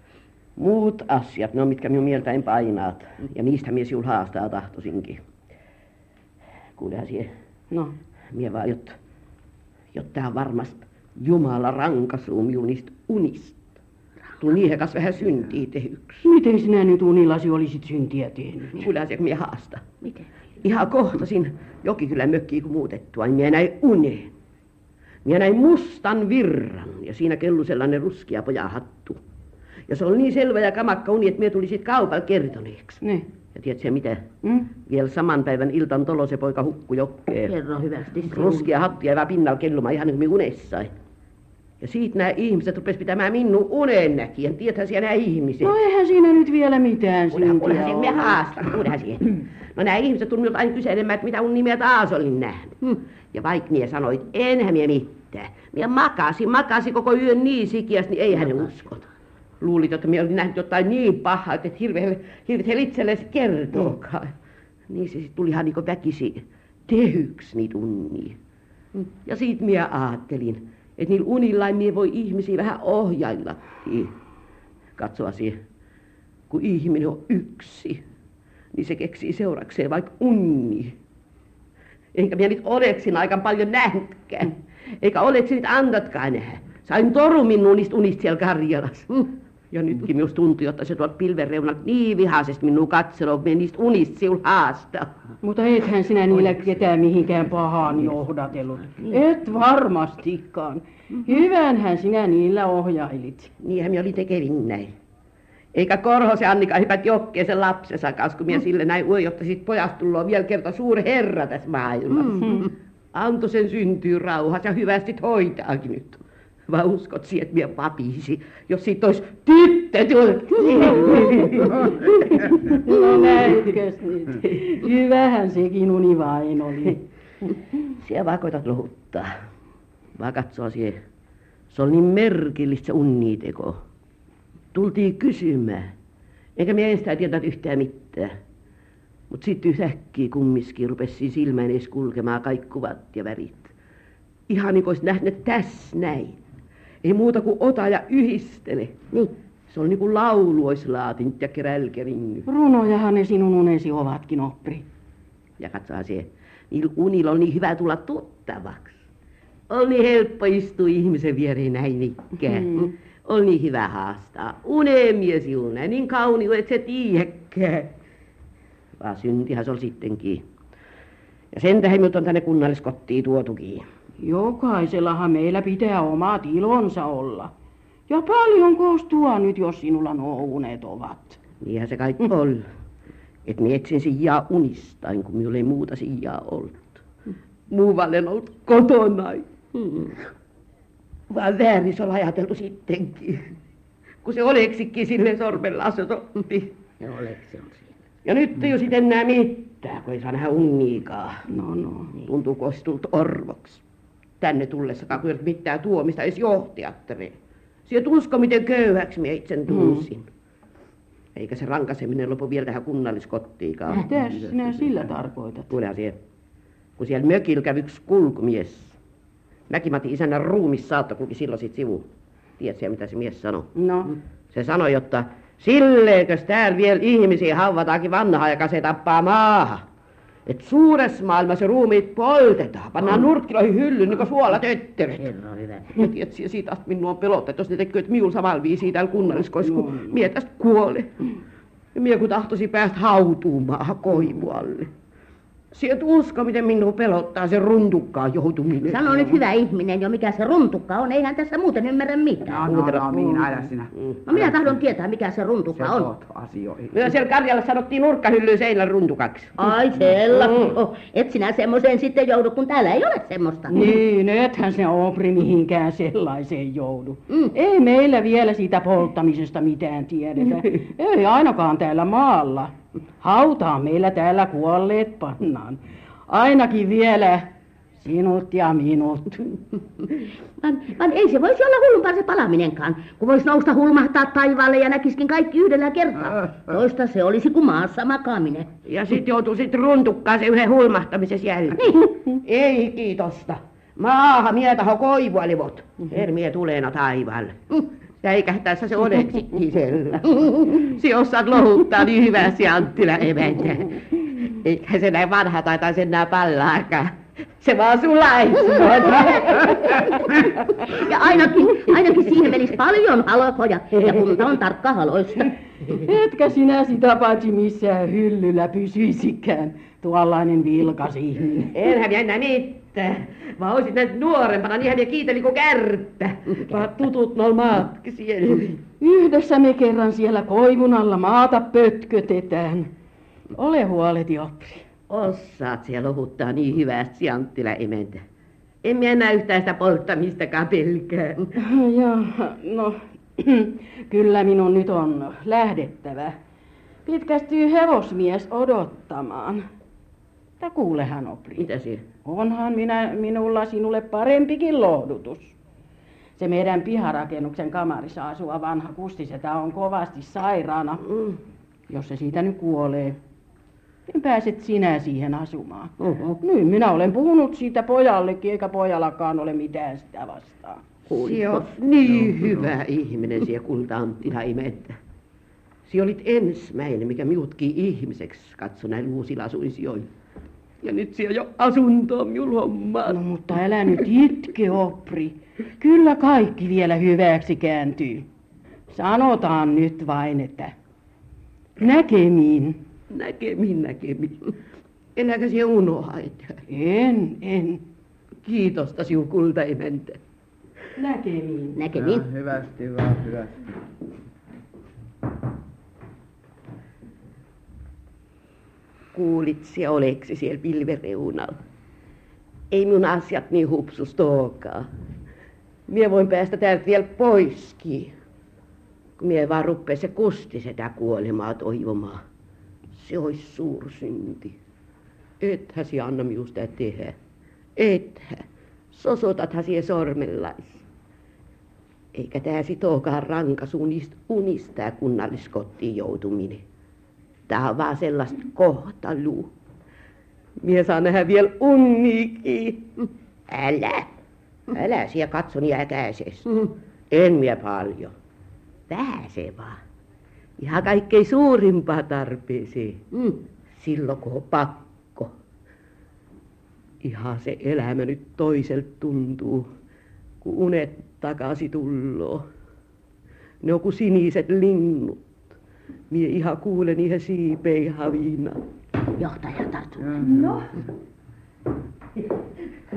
Muut asiat, ne on mitkä minun mieltäin painaat. Ja niistä mie sinulla haastaa tahtoisinkin. Kuulehan siihen. No. Mie vaan, jotta jot tää varmasti Jumala rankasuu minun niistä unista. Tuu niihin kanssa vähän syntiä tehyksi. Miten sinä nyt unillasi olisit syntiä tehnyt? Kuulehan siihen, mie haasta. Miten? Ihan kohtasin Jokikylän mökkiin kun muutettua, niin mie näin uneen. Mie näin mustan virran ja siinä kellu sellainen ruskea pojahattu. Ja se oli niin selvä ja kamakka uni, että mie tuli sit kaupalla kertoneeksi. Ne. Ja tiedätkö mitä? Mm? Vielä saman päivän iltan tolo se poika hukku jokkeen. Kerro hyvästi. Ruskea hattu jäivä pinnalla kellumaan ihan niin kuin unessain. Ja siitä nämä ihmiset rupes pitämään minun unen näkijän. Tiedäthän siellä nämä ihmiset. No eihän siinä nyt vielä mitään syntiä. Kuulehan siihen me haastan, kuulehan siihen. No nämä ihmiset tuli minulta aina kyselemään, että mitä unni minä taas olin nähnyt. Hmm. Ja vaikka minä sanoin, että enhän minä mitään. Minä makasin, makasin koko yön niin sikiästi, niin eihän ne uskota. Luulit, että minä olin nähnyt jotain niin pahaa, että hirveet he itsellesi kertookaan. Mm. Niin se sitten tuli ihan niin kuin väkisi tehyksi niitä unnia. Mm. Ja siitä minä ajattelin, että niillä unillain minä voi ihmisiä vähän ohjaillakin. Katsoa siihen, kun ihminen on yksi, niin se keksii seurakseen vaikka unni. Eikä minä nyt oleksin aika paljon nähnytkään. Eikä oleksin nyt antatkaan nähdä. Sain toru minun niistä unista siellä Karjalassa. Mm. Ja nytkin minusta tuntui, että se tuolta pilven reunalta niin vihaisesti minun katseloo, että minä niistä unista sinulla haastaa. Mutta ethän sinä niillä ketään mihinkään pahaan johdatellut. Et varmastikaan. Hyvänhän sinä niillä ohjailit. Niinhän minä olin tekevin näin. Eikä Korhosen Annika hypät jokkeen sen lapsensa kanssa, kun minä sille näin uoi, jotta siitä pojasta tullaan vielä kerta suuri herra tässä maailmassa. Mm-hmm. Antoi sen syntyy rauhassa ja hyvästi hoitaakin nyt. Vai uskot siihen, että minä vapisi, jos siitä olisi tyttö tullut? No näytkös nyt. Hyvähän sekin uni vain oli. Siellä vaan koetat lohuttaa. Vaan katsoo siihen. Se oli niin merkillistä se unniteko. Tultiin kysymään. Eikä minä en sitä tiedä yhtään mitään. Mutta sitten yhtäkkiä kumminkin rupesi silmään edes kulkemaan kaikki kuvat ja värit. Ihan niin kuin olisi nähnyt tässä näin. Ei muuta kuin ota ja yhdistele. Niin. Se oli niin kuin laulu olisi laatinut ja kerälkerinnyt. Runojahan ne sinun unesi ovatkin, Opri. Ja katsotaan siihen. Niillä unilla on niin hyvä tulla tuttavaksi. On niin helppo istua ihmisen viereen näin ikään. Hmm. On niin hyvä haastaa. Unemies junne, niin kauniu, et se tiedäkään. Vaan syntihän se oli sittenkin. Ja sen tähän minut on tänne kunnalliskottiin tuotukin. Jokaisellahan meillä pitää omat ilonsa olla. Ja paljon koostua nyt, jos sinulla nuo unet ovat. Niinhän se kaikki mm. on. Et minä etsin sijaa unistain, kun minulla ei muuta sijaa ollut. Muualle olen ollut kotona. Mm. Vaan väärin se on ajateltu sittenkin. Kun se oleksikin silleen sormella asetompi. Ja oleksi on siellä. Ja nyt ei ole sitten enää mitään, kun ei saa nähdä unniikaan. No no. Tuntuu kostulta orvoksi. Tänne tullessakaan, kun ei mitään tuomista edes johtiattere. Siellä tusko miten köyhäksi minä itsen tunsin. Mm. Eikä se rankaseminen lopu vielä tähän kunnalliskottiikaan. Mitä sinä sillä tarkoitat? Kuulehan siellä. Kun siellä mökillä kävi yksi kulkumies. Mäki-Matin isännän ruumis saatto kulki silloin sit sivuun. Tiedätkö mitä se mies sanoi? No. Se sanoi, jotta silleenkös täällä vielä ihmisiä hauvataankin vanhaa ja se tappaa maahan. Et suuressa maailmassa ruumiit poltetaan, pannaan nurkkiloihin hyllyyn niin kuin suolatötteröt. Herra hyvä. Ja tiedätkö, siitä asti minua on pelottaa, että jos ne tekevät minulla samalla viisiin täällä kunnalliskoissa, kun mie tästä kuole. Ja mie kun tahtoisin päästä hautumaan koivualle. Sieltä usko, miten minua pelottaa se runtukkaan joutuminen. Sano nyt hyvä ihminen jo, mikä se runtukka on. Eihän tässä muuten ymmärrä mitään. No, no, no, minä aja sinä. No minä tahdon tietää, mikä se runtukka se on. asioihin. Myös siellä Karjalla sanottiin nurkkahyllyyn seinän runtukaksi. Ai sellaista. Mm. Oh, et sinä semmoiseen sitten joudu, kun täällä ei ole semmoista. Niin, ethän se Opri mihinkään sellaiseen joudu. Mm. Ei meillä vielä siitä polttamisesta mitään tiedetä. Ei ainakaan täällä maalla. Hautaan meillä täällä kuolleet pannaan. Ainakin vielä sinut ja minut. Vaan, vaan ei se voisi olla hullumpaa se palaminenkaan, kun voisi nousta hulmahtaa taivaalle ja näkiskin kaikki yhdellä kertaa. Toista se olisi kuin maassa makaaminen. Ja sit joutuu sit runtukkaan se yhden hulmahtamisen jälkeen. Ei kiitosta. Maahan mie taho koivualivot. Hermiä tuleena taivaalle. Säikähtäessä se oleksikin siellä. Si osaat lohuttaa niin hyvästi Anttila emäntä. Eikä se näin vanha taitaisi enää pallaakaan. Se vaan sulaisi. Ja ainakin, ainakin siihen menisi paljon halkoja ja kunta on tarkka haloista. Etkä sinä sitä paitsi missään hyllyllä pysyisikään, tuollainen vilkas ihminen. Enhän minä enää mitään. Vaan olisit näin nuorempana, niinhän minä kiitelin kuin kärppä. Vaan tutut noilla maatkin siellä. Yhdessä me kerran siellä koivun alla maata pötkötetään. Ole huoleti, Opri. Osaat siellä lohuttaa niin hyvästi, Anttila emäntä. En minä enää yhtään sitä polttamistakaan pelkää. Joo, no kyllä minun nyt on lähdettävä. Pitkästyy hevosmies odottamaan. Mutta kuulehan, Opri. Mitä siellä? Onhan minä, minulla sinulle parempikin lohdutus. Se meidän piharakennuksen kamarissa asuva vanha kustisetä on kovasti sairaana. Mm. Jos se siitä nyt kuolee, niin pääset sinä siihen asumaan. Uh-huh. Niin, minä olen puhunut siitä pojallekin, eikä pojallakaan ole mitään sitä vastaan. Se on niin hyvä ihminen siellä kulta Anttila emäntä. Si olit ensimmäinen, mikä minutkin ihmiseksi katsoi näin uusilla asuinsijoilla. Ja nyt siellä jo asunto on minun hommaa. No mutta älä nyt itke, Opri. Kyllä kaikki vielä hyväksi kääntyy. Sanotaan nyt vain, että näkemiin. Näkemiin, näkemiin. Enääkö sinä unohda? En, en. Kiitosta sinun kulta emäntä. Näkemiin. Näkemiin. Ja, hyvästi vaan, hyvästi. Kuulit sinä oleksi siellä pilvereunalla. Ei minun asiat niin hupsus tookaan. Mie voin päästä täältä vielä poiskin. Kun mie vaan ruppee se kusti sitä kuolemaa toivomaan. Se olisi suursynti. Ethän sinä anna minun sitä tehdä. Ethän. Sosotathan sinä sormellais. Eikä tää sitookaan rankas unistää kunnalliskottiin joutuminen. Tää on vaan sellaista kohtalua. Mie saa nähdä vielä unniikin. Älä. Älä siellä katso niin äkäisesti. Mm. En mie paljon. Vähän se vaan. Ihan kaikkein suurimpaa tarpeeseen. Mm. Silloin kun on pakko. Ihan se elämä nyt toiselta tuntuu, kun unet takaisin tulloo. Ne on kuin siniset linnut. Mie ihan kuulen niihin siipeihin havina. Johtaja tarttuu. No,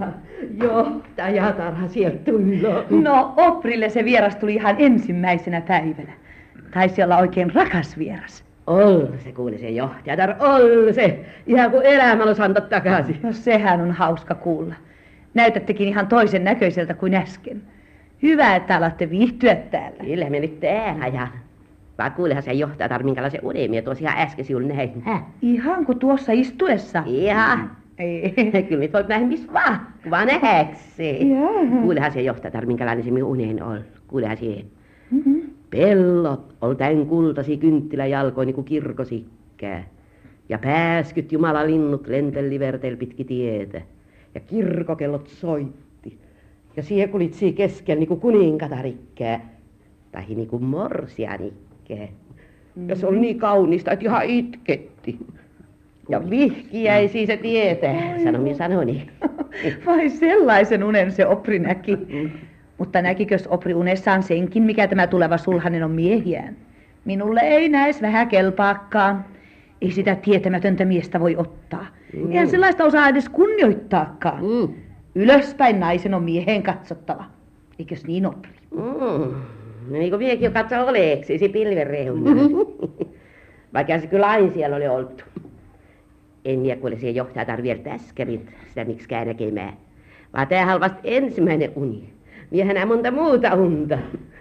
Johtajatarha sieltä tullut. No, Oprille se vieras tuli ihan ensimmäisenä päivänä. Taisi olla oikein rakas vieras. Ol se, kuule se johtajatar, ol se. Ihan kuin elämä olisi antaa takaisin. No sehän on hauska kuulla. Näytättekin ihan toisen näköiseltä kuin äsken. Hyvä, että alatte viihtyä täällä. Kyllä me nyt täällä ajan. Vaan kuulehan se johtajatar, minkälaisen unelmia tuossa ihan äsken sinulle näin. Häh? Ihan kuin tuossa istuessa. Ihan. Ei. Kyllä nyt voit nähdä missä vaan, kun vaan nähäkseen. Kuulehan se johtajatar, minkälainen se minun unen on. Kuulehan siihen. Mm-hmm. Pellot on tän kultasi kynttiläjalkoin niin kuin kirkosikkää. Ja pääskyt jumalalinnut lentelli vertel pitki tietä. Ja kirkokellot soitti. Ja siihen kulit siihen keskellä niin kuin kuninkatarikkää. Tai niin kuin morsianikkää. Ja se oli niin kaunista, että ihan itketti. Ja vihkiäisiä se tietää, sanomia sanoni. Vai sellaisen unen se Opri näki. Mutta näkikös Opri unessaan senkin, mikä tämä tuleva sulhanen on miehiään? Minulle ei näis vähän kelpaakaan. Ei sitä tietämätöntä miestä voi ottaa. Mm. Eihän sellaista osaa edes kunnioittaakaan. Mm. Ylöspäin naisen on mieheen katsottava. Eikös niin, Opri? Mm. Niin kuin miekin jo katsoo oleeksisi pilven reunaa. Vaikka se kyllä aina siellä oli oltu. En tiedä, kuule siihen johtajatar vielä täskärit sitä miksikään näkemään. Vaan tämähän on vasta ensimmäinen uni. Miehän monta muuta unta.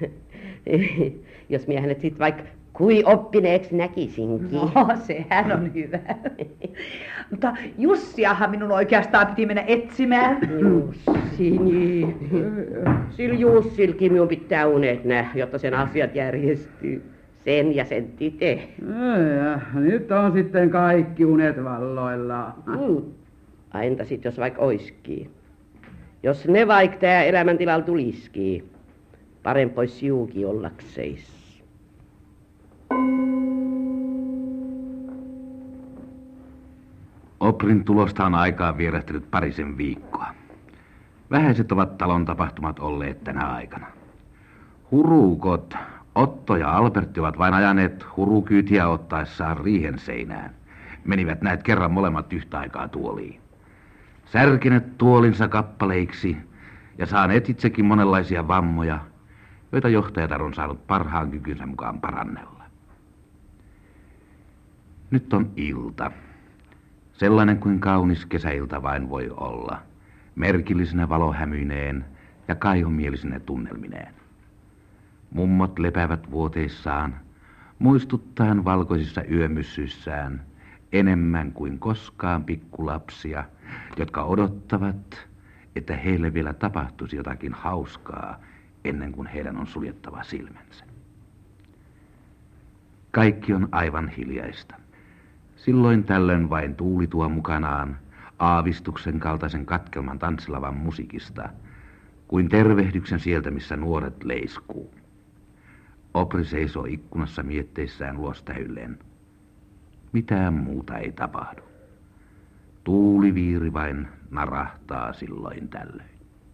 Jos miehän sit vaikka kui oppineeksi näkisinkin. No, sehän on hyvä. Mutta Jussiahan minun oikeastaan piti mennä etsimään. Jussi, niin. Sillä Jussilkin minun pitää unet nähdä, jotta sen asiat järjestyy. Sen ja sen tite. Ja, nyt on sitten kaikki unet valloillaan. Mm. Aina sit jos vaikka oiskii. Jos ne vaikka tää elämäntilalla tuliskii, parempi olisi siuki ollakseis. Oprin tulosta on aikaa vierähtänyt parisen viikkoa. Vähäiset ovat talon tapahtumat olleet tänä aikana. Hurukot Otto ja Albertti ovat vain ajaneet hurukyytiä ottaessaan riihen seinään. Menivät näet kerran molemmat yhtä aikaa tuoliin. Särkeneet tuolinsa kappaleiksi ja saaneet itsekin monenlaisia vammoja, joita johtajatar on saanut parhaan kykynsä mukaan parannella. Nyt on ilta. Sellainen kuin kaunis kesäilta vain voi olla, merkillisenä valohämyneen ja kaihomielisenä tunnelmineen. Mummot lepäävät vuoteissaan, muistuttaen valkoisissa yömyssyissään enemmän kuin koskaan pikkulapsia, jotka odottavat, että heille vielä tapahtuisi jotakin hauskaa ennen kuin heidän on suljettava silmänsä. Kaikki on aivan hiljaista. Silloin tällöin vain tuuli tuo mukanaan aavistuksen kaltaisen katkelman tanssilavan musiikista, kuin tervehdyksen sieltä, missä nuoret leiskuu. Opri seisoo ikkunassa mietteissään luostähylleen. Mitään muuta ei tapahdu. Tuuliviiri vain narahtaa silloin tällöin.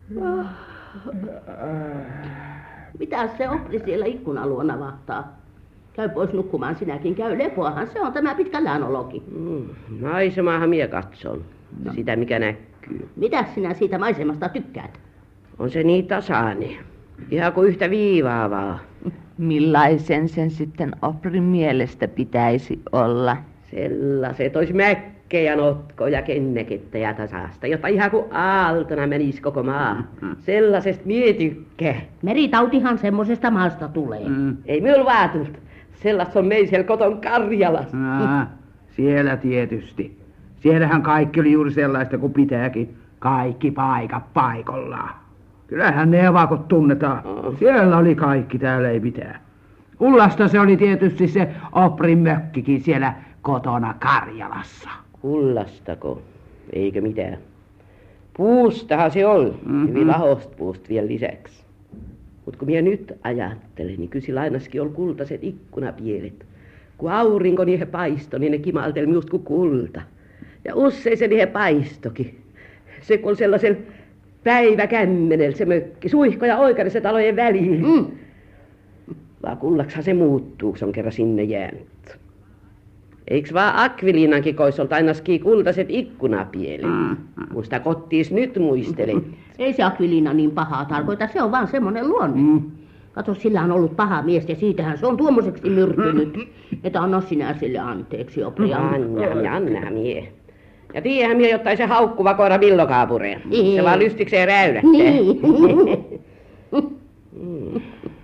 Mitä se Opri siellä ikkunan luona vahtaa? Käy pois nukkumaan sinäkin, käy lepoahan. Se on tämä pitkällään olokin. Mm, maisemaahan mie katson. No. Sitä mikä näkyy. Mitäs sinä siitä maisemasta tykkäät? On se niin tasainen. Ihan kuin yhtä viivaa vaan. Millaisen sen sitten Oprin mielestä pitäisi olla? Sellaiset olisi mäkkejä, notkoja, kennekettä ja tasasta, jotta ihan kuin aaltona menisi koko maa. Sellaisesta mie tykkää. Meritautihan semmosesta maasta tulee. Mm. Ei minulla vaatulta. Sellaista on meisellä koton Karjalassa. Aa, siellä tietysti. Siellähän kaikki oli juuri sellaista kuin pitääkin. Kaikki paikat paikollaan. Kyllähän ne evakot tunnetaan. Oh. Siellä oli kaikki, täällä ei mitään. Kullasta se oli tietysti se Oprin mökkikin siellä kotona Karjalassa. Kullastako? Eikö mitään. Puustahan se oli. Mm-hmm. Hyvin lahosta puusta vielä lisäksi. Mutta kun minä nyt ajattelen, niin kyllä ainakin oli kultaiset ikkunapielet. Kun aurinko niihin paistoi, niin ne kimalteli just kuin kulta. Ja usein se niihin paistokin. Se kun oli sellaisella päiväkämmenellä se mökki, suihkoja oikeudessa talojen väliin. Mm. Vaan kullaksahan se muuttuu, se on kerran sinne jäänyt. Eiks vaan Akviliinankin koisolta aina skii kultaiset ikkunapielet? Mm. Kun sitä kottiis nyt muistelet. Ei se Akviliina niin pahaa tarkoita, se on vaan semmonen luonne. Mm. Kato, sillä on ollut paha mies ja siitähän se on tuommoiseksi myrtynyt. Että anna sinä sille anteeksi, Opri. Anna, anna mie. Ja tiedähän mie, jotta ei se haukkuva koira villokaapureen. Se vaan lystikseen räylättää. Niin. mm.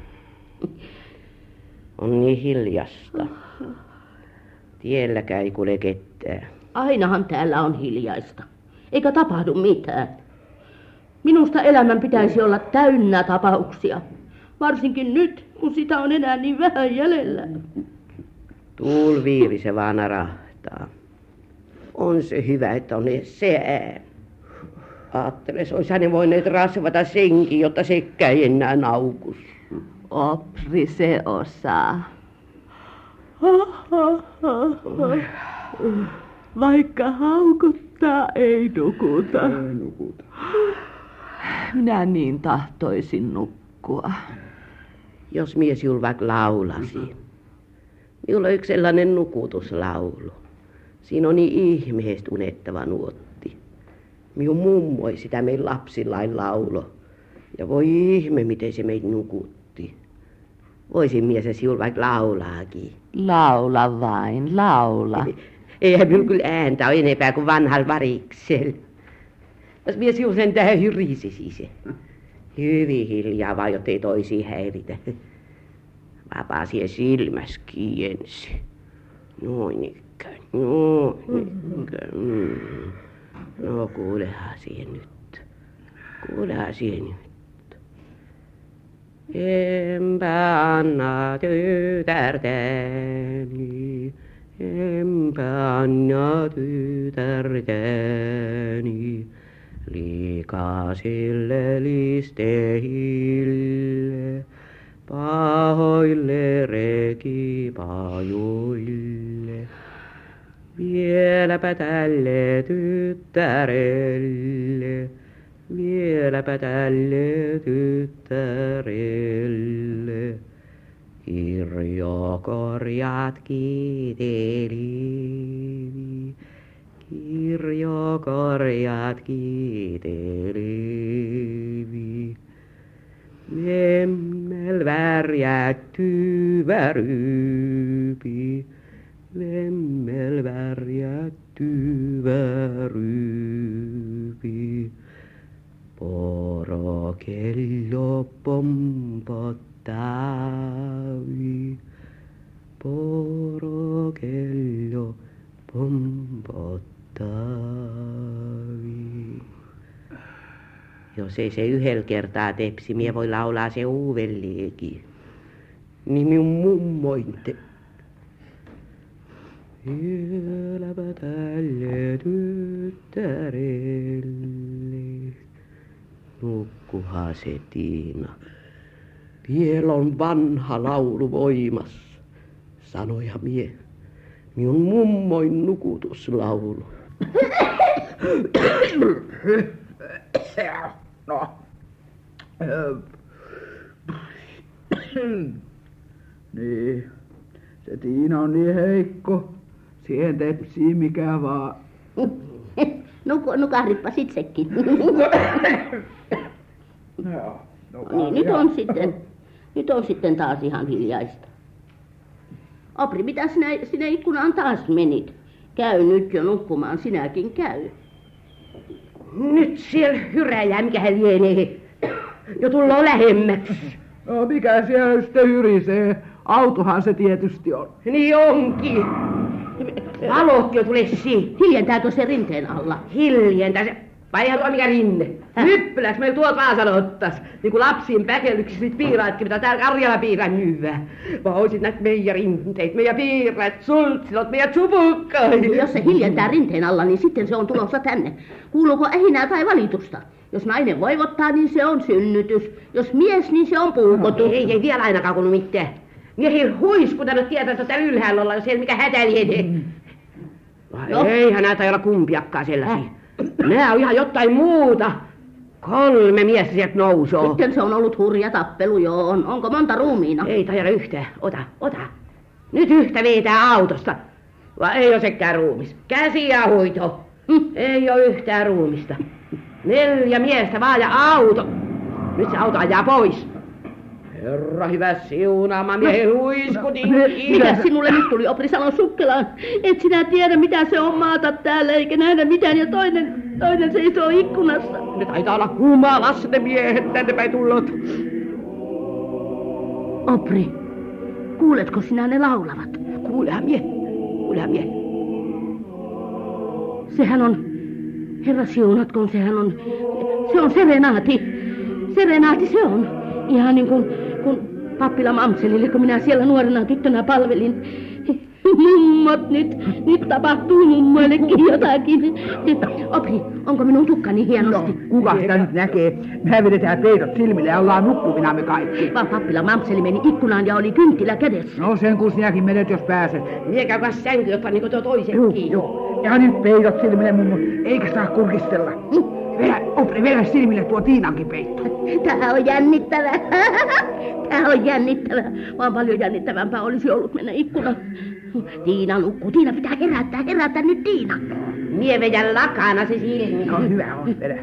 On niin hiljasta. Tielläkään ei kuule ketään. Ainahan täällä on hiljaista. Eikä tapahdu mitään. Minusta elämän pitäisi olla täynnä tapauksia. Varsinkin nyt, kun sitä on enää niin vähän jäljellä. Tuulviiri se vaan narahtaa. On se hyvä, että on edes se ääni. Aattele, se olisi hänen voineet rasvata senkin, jotta sekkä ei enää naukus. Opri se osaa. Vaikka haukuttaa, ei nukuta. Ei nukuta. Minä niin tahtoisin nukkua. Jos mies jul vaikka laulasi. Minulla on yksi sellainen nukutuslaulu. Siinä on niin ihmeestä unettava nuotti. Minun mummoi sitä meidän lapsillain laulo. Ja voi ihme, miten se meitä nukutti. Voisin mies se jul vaikka laulaakin. Laula vain, laula. Eihän minulla kyllä ääntä ole enempää kuin vanhalla variksella. Jos mies jul sen tähän hyrisisi se. Hyvin hiljaa vaan, jottei toisia häiritä. Vapaa siellä silmäs kiensi. Noin ikään, noin ikään. Mm. No kuulehan siihen nyt. Kuulehan siihen nyt. Enpä anna tytärtäni, enpä anna tytärtäni, liikaisille listeille, pahoille rekipajuille. Vieläpä tälle tyttärelle, vieläpä tälle tyttärelle. Kirjokorjat kiitelivi, kirjokorjat kiitelivi. Vemmel värjätty väryypi, vemmel värjätty väryypi. Porokello pompottavi, porokello pompottavi. Jos ei se yhdellä kertaa tepsi, mie voi laulaa se uudelleekin. Niin minun mummoin te... Vieläpä tälle tyttärelle. Nukkuhan se, Tiina. Vielä on vanha laulu voimassa, sanoja mie. Minun mummoin nukutuslaulu. No. Niin. Se Tiina on niin heikko. Siihen tepsii mikä vaan. Nuku, nukahditpas itsekin. No, niin, nyt on sitten, nyt on sitten taas ihan hiljaista. Opri, mitä sinä, sinä ikkunaan taas menit? Käy nyt jo nukkumaan, sinäkin käy. Nyt siellä hyräjää, mikä hän lienee. Jo tulloo lähemmäksi. No mikä siellä sitten hyrisee? Autohan se tietysti on. Niin onkin. Valot jo tulee siihen. Hiljentääkö se rinteen alla? Hiljentää se. Vai ihan tuo mikä rinne? Hyppyläks meillä tuolta Vaasan ottas. Niin kuin lapsiin päkellyksissä niitä piiraatkin, mitä täällä Karjala piirän nyvää. Vaan oisit näitä meidän rinteet, meidän piiraat, sultsilot, meidän supukkaat. Jos se hiljentää rinteen alla, niin sitten se on tulossa tänne. Kuuluuko ähinää tai valitusta? Jos nainen voivottaa, niin se on synnytys. Jos mies, niin se on puukotus. No, ei, ei vielä ainakaan kuulu mitään. Miehin huiskutanut tietää, että täällä ylhäällä ollaan, jos ei mikä hätä lienee. Mm. No. Eihän näitä olla kumpiakkaan sellaisia. Äh. Nää on ihan jotain muuta. Kolme miestä sieltä nousoo. Sitten se on ollut hurja tappelu, joo. On. Onko monta ruumiina? Ei tajalla yhtään. Ota, ota. Nyt yhtä vetää autosta. Vai ei ole sekään ruumis? Käsi ja huito. Ei ole yhtään ruumista. Neljä miestä vaan ja auto. Nyt se auto ajaa pois. Herra hyvä siunaama, miehen huiskutin. Mikä sinulle nyt tuli, Opri, sano sukkelaan? Et sinä tiedä, mitä se on maata täällä, eikä nähdä mitään, ja toinen, toinen seisoo ikkunassa. Ne taitaa olla humalassa ne miehet, tänne päin tullot. Opri, kuuletko sinä ne laulavat? Kuulehan mie, kuulehan mie. Sehän on, herra siunatkoon, sehän on, se on serenaati. Serenaati se on. Ihan niin kuin, kun pappila Mamselille, kun minä siellä nuorena tyttönä palvelin. Mummot, nyt, nyt tapahtuu mummoillekin jotakin. Opri, onko minun tukkani hienosti? No, kuka sitä nyt näkee? Me vedetään peidot silmille ja ollaan nukkuvina me kaikki. Vaan pappila Mamseli meni ikkunaan ja oli kynttilä kädessä. No sen kun sinäkin menet, jos pääset. Mie käy kanssa sänkyyn, paniko tuo toisetkin. Joo, joo. Ja nyt peidot silmille, mummo. Eikä saa kurkistella. Vedä, Opri, vedä silmille tuo Tiinankin peitto. Tää on jännittävää. Tää on jännittävää. Vaan paljon jännittävämpää olisi ollut mennä ikkunaan. Tiina nukkuu. Tiina pitää herättää. Herätä nyt Tiina. Mie vedän lakana se silmi. No hyvä on, vedä.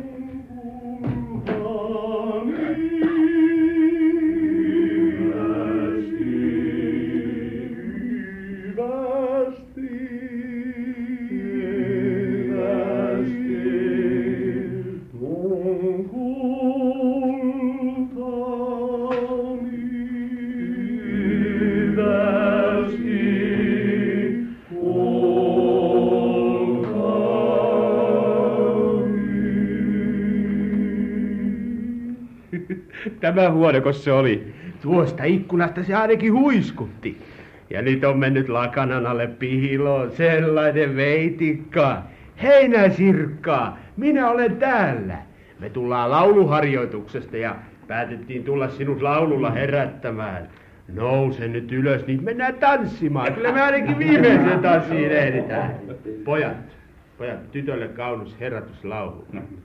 Tämä huonekos se oli. Tuosta ikkunasta se ainakin huiskutti. Ja nyt on mennyt lakanan alle piiloon sellainen veitikka. Heinäsirkka, minä olen täällä. Me tullaan lauluharjoituksesta ja päätettiin tulla sinut laululla herättämään. Nouse nyt ylös, niin mennään tanssimaan. Kyllä me ainakin viimeisen tanssiin ehditään. Pojat, pojat, tytölle kaunis herätyslaulu.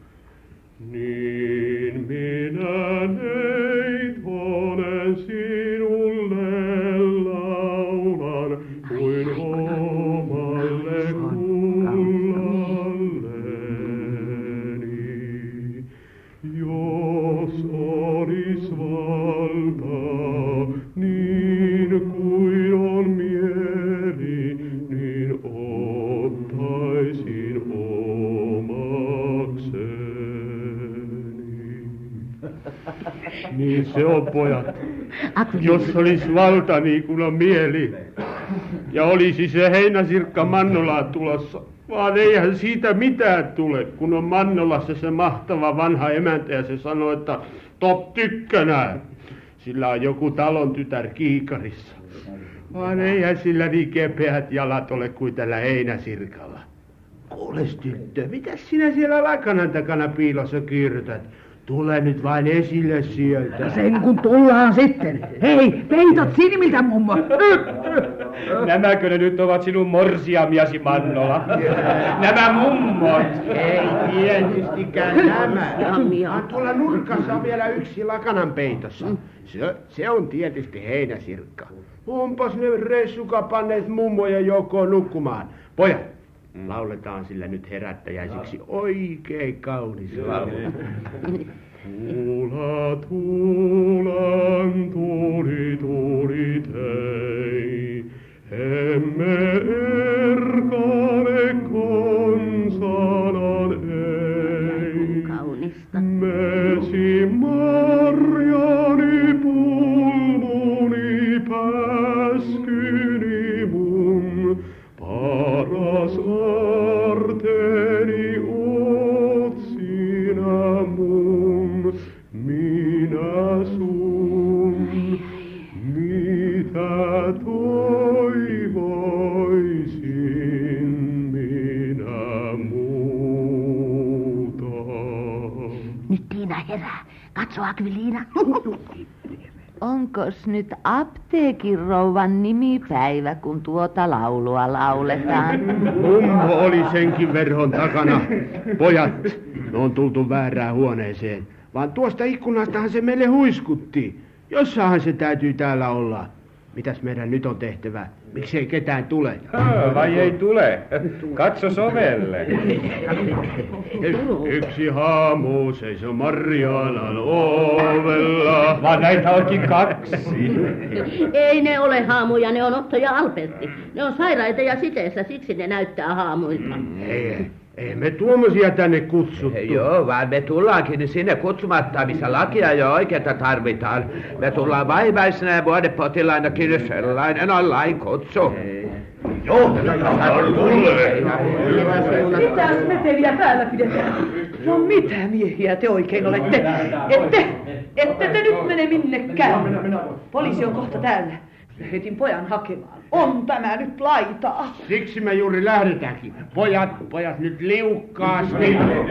Niin minä neitonen sinulle laulan, kuin omalle kullalleni. Jos olis valtaa, niin kuin on mieli, niin ottaisin omakseni. Niin se on, pojat. Jos olisi valta niin kuin on mieli, ja olisi se heinäsirkka Mannolaan tulossa, vaan eihän siitä mitään tule, kun on Mannolassa se mahtava vanha emäntä ja se sanoo, että top tykkänään. Sillä on joku talon tytär kiikarissa. Vaan eihän sillä niin kepeät jalat ole kuin tällä heinäsirkalla. Kuules tyttö, mitäs sinä siellä lakanan takana piilossa kiirrytät? Tule nyt vain esille sieltä. Sen kun tullaan sitten. Hei, peitot silmiltä, mummo. Nämäkö ne nyt ovat sinun morsiamiasi, Mannola? Nämä mummot. Ei tietystikään nämä. Ah, tuolla nurkassa on vielä yksi lakanan peitossa. Se, se on tietysti heinäsirkka. Onpas ne reissukapanneet mummoja joukkoon nukkumaan. Pojat, lauletaan sillä nyt herättäjäisiksi oikein kaunis laulu. Tuula, tuulan, tuuli, tuuli, tei, emme erkane konsanan ei. Kaunista. Mesi marjani, pulmuni, pääskyni mun, paras arteni oot sinä mun, minä sun, mitä toivoisin minä muuta. Nyt Tiina herää. Katso, Akviliina. Onkos nyt apteekin rouvan nimipäivä, kun tuota laulua lauletaan? Mummo oli senkin verhon takana. Pojat, me on tultu väärään huoneeseen. Vaan tuosta ikkunastahan se meille huiskutti. Jossahan se täytyy täällä olla. Mitäs meidän nyt on tehtävä? Miksi ei ketään tule? Haa, vai ei tule? Katso sovelle. Yksi haamu seisoo Marianan ovella. Vaan näitä onkin kaksi. Ei ne ole haamuja, ne on Otto ja Albertti. Ne on sairaita ja siteessä, siksi ne näyttää haamuilta. Mm, ei, ei me tuommoisia tänne kutsuttu. Joo, vaan me tullaankin sinne kutsumatta, missä lakia ja oikeutta tarvitaan. Me tullaan vaivaisena ja vuodepotilainakin, sellainen on lain kutsu. Joo, tulee. Mitäs meteliä päällä pidetään? No mitä miehiä te oikein olette? Ette, ette te nyt mene minnekään. Poliisi on kohta täällä. Heitin pojan hakemaan. On tämä nyt laitaa. Siksi me juuri lähdetäänkin. Pojat, pojat nyt liukkaasti.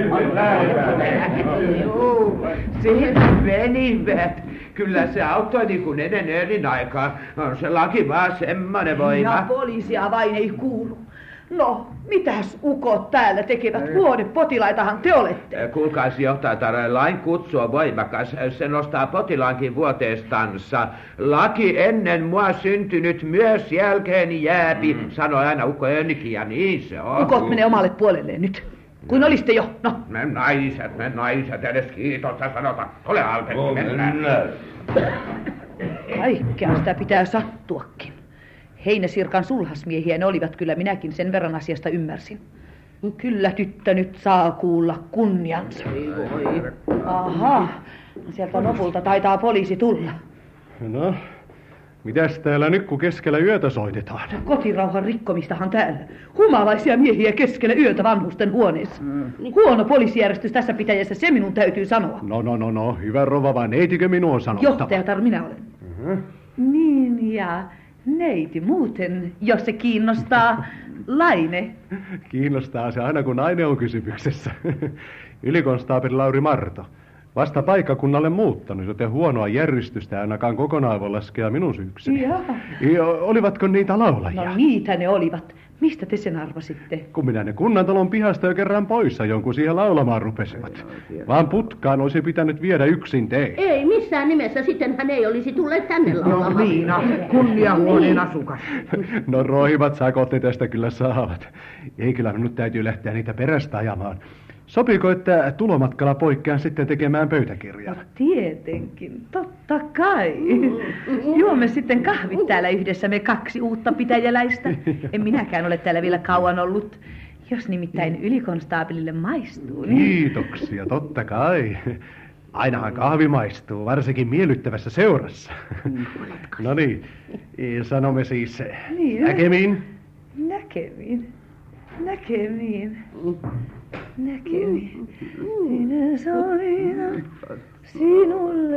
Joo, siihen menivät. Kyllä se auttoi niin kuin ennen erin aikaa. On se laki vaan semmoinen voima. Ja poliisia vain ei kuulu. No, mitäs ukot täällä tekevät? Vuodepotilaitahan te olette. Kuulkaas johtajatar, lain kutsu on voimakas. Se nostaa potilaankin vuoteestansa. Laki ennen mua syntynyt myös jälkeen jääpi, mm. sanoi aina ukko Önnikin, ja niin se on. Ukot menee omalle puolelleen nyt. Kuin olisitte jo, no. Me naiset, me naiset, edes kiitosta sanota. Ole Albertti, mennään. Kaikkea sitä pitää sattuakin. Heinäsirkan sulhasmiehiä ne olivat, kyllä minäkin sen verran asiasta ymmärsin. Kyllä tyttö nyt saa kuulla kunniansa. Aha, sieltä lopulta taitaa poliisi tulla. No, mitäs täällä nyt kun keskellä yötä soitetaan? Kotirauhan rikkomistahan täällä. Humalaisia miehiä keskellä yötä vanhusten huoneessa. Mm. Huono poliisijärjestys tässä pitäjässä, se minun täytyy sanoa. No, no, no, no, hyvä rouva, vaan neitikö minun on sanottava? Johtajatar minä olen. Mm-hmm. Niin ja... Neiti muuten, jos se kiinnostaa, Laine. Kiinnostaa se aina, kun nainen on kysymyksessä. Ylikonstaapeli Lauri Marto. Vasta paikkakunnalle muuttanut, joten huonoa järjestystä ainakaan kokonaan voi laskea minun syykseni. Ja, olivatko niitä laulajia? No niitä ne olivat. Mistä te sen arvasitte? Kun minä ne kunnantalon pihasta jo kerran poissa jonkun siihen laulamaan rupesivat. Vaan putkaan olisi pitänyt viedä yksin tee. Ei missään nimessä, sitten hän ei olisi tulleet tänne laulamaan. No Liina, kunniahuoneen asukas. No roivat sakot ne tästä kyllä saavat. Ei kyllä minut täytyy lähteä niitä perästä ajamaan. Sopiiko, että tulomatkalla poikkean sitten tekemään pöytäkirjaa? No tietenkin, totta kai. Juomme sitten kahvit täällä yhdessä, me kaksi uutta pitäjäläistä. En minäkään ole täällä vielä kauan ollut. Jos nimittäin ylikonstaapelille maistuu. Niin... Kiitoksia, totta kai. Ainahan kahvi maistuu, varsinkin miellyttävässä seurassa. No niin, sanomme siis niin, näkemiin. Näkemiin. Näkemiin. Näkemiin. Minä soitan sinulle.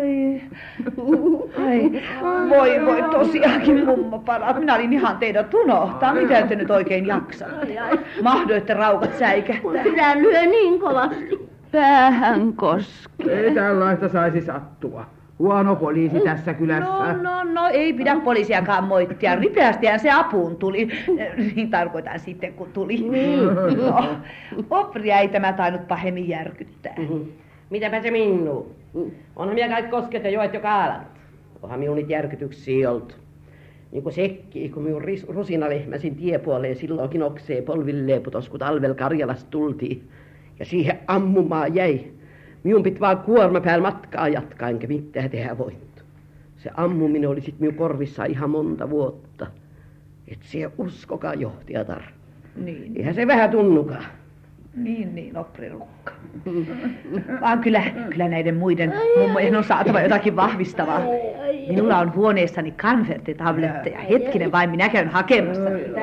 Ai, voi voi tosiaankin mummo parat. Minä olin ihan teidät unohtaa. Mitä te nyt oikein jaksatte? Mahdoitte raukat säikähtää. Pidä lyö niin kovasti. Päähän koskee. Ei tällaista saisi sattua. Huono poliisi tässä kylässä. No, no, no, ei pidä poliisiakaan moittia. Ripeästihän se apuun tuli. Niin tarkoitan sitten, kun tuli. No, Opria ei tämä tainnut pahemmin järkyttää. Mm-hmm. Mitäpä se minun? Onhan minä kaikki kosket ja joet jo kaalanut. Onhan minun niitä järkytyksiä oltu. Niin kuin sekki, kun minun rusinalehmäsin tiepuoleen silloinkin okseen polvilleen putos, kun talvel Karjalasta tultiin. Ja siihen ammumaan jäi. Minun piti vaan kuorma päällä matkaa jatkaa, enkä mitään tehdä voinut. Se ammuminen oli sit minun korvissa ihan monta vuotta. Et siihen uskokaa johtajatar. Niin. Eihän se vähän tunnukaan. Niin, niin, oprirukka. Vaan kyllä, kyllä näiden muiden mummojen on saatava jotakin vahvistavaa. Minulla on huoneessani kanfertitabletteja. Hetkinen vain, minä käyn hakemassa.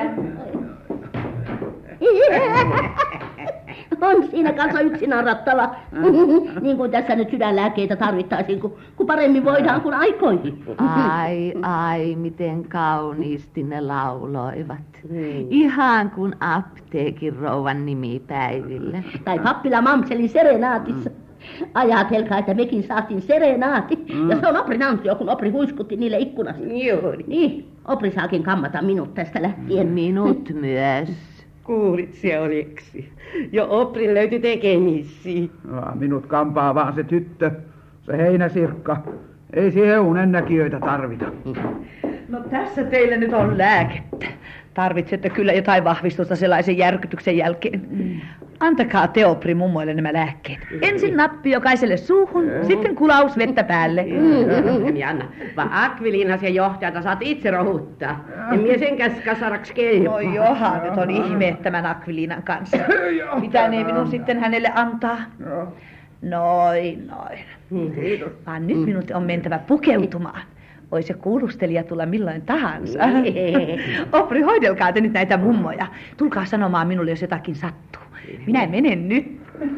On siinä kanssa yksin rattala. Niin kuin tässä nyt sydänlääkkeitä tarvittaisiin, kun, kun paremmin voidaan kuin aikoihin. Ai, ai, miten kauniisti ne lauloivat. Hmm. Ihan kuin apteekin rouvan nimipäiville. Tai pappila Mamselin serenaatissa. Ajatelkaa, että mekin saatiin serenaati. Mm. Ja se on Oprin ansio, kun Opri huiskutti niille ikkunasta. Joo. Niin, Opri saakin kammata minut tästä lähtien. Minut myös. Kuulit se oliksi. Jo Oprin löytyi tekemisiä. No, minut kampaa vaan se tyttö, se Heinäsirkka. Ei siihen unennäkijöitä tarvita. No tässä teille nyt on lääkettä. Tarvitsette kyllä jotain vahvistusta sellaisen järkytyksen jälkeen. Antakaa Teopri mummoille nämä lääkkeet. Ensin nappi jokaiselle suuhun, sitten kulaus vettä päälle. Mm. Janna, vaan Akviliina se johtajata saat itse rohuttaa. En mie sen kanssa kasaraksi kelpaa. No johan, nyt on ihme tämän Akviliinan kanssa. Mitä ne minun sitten hänelle antaa? Noin, noin. Vaan nyt minut on mentävä pukeutumaan. Voi se kuulustelija tulla milloin tahansa. Opri, hoidelkaa te nyt näitä mummoja. Tulkaa sanomaan minulle, jos jotakin sattuu. Minä menen nyt.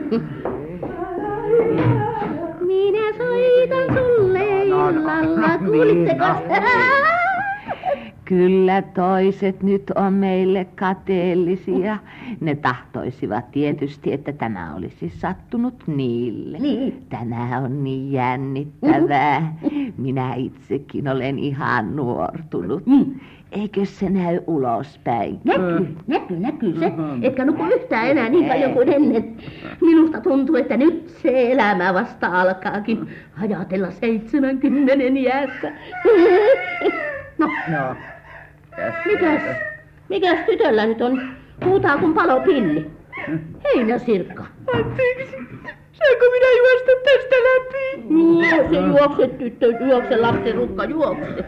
Minä soitan sulle illalla, kuulitteko? Kyllä toiset nyt on meille kateellisia. Ne tahtoisivat tietysti, että tämä olisi sattunut niille. Niin. Tämä on niin jännittävää. Minä itsekin olen ihan nuortunut. Eikö se näy ulospäin? Näkyy, näkyy, näkyy se. Etkä nuku yhtään enää niin paljon kuin ennen. Minusta tuntuu, että nyt se elämä vasta alkaakin. Ajatella seitsemänkymmenen iässä. No, no. Mikäs, mikäs tytöllä nyt on? Huutaa kun palopilli. Heinäsirkka. Anteeksi, saanko minä juosta tästä läpi? Juokse, juokse tyttö, juokse lapsen rukka, juokse.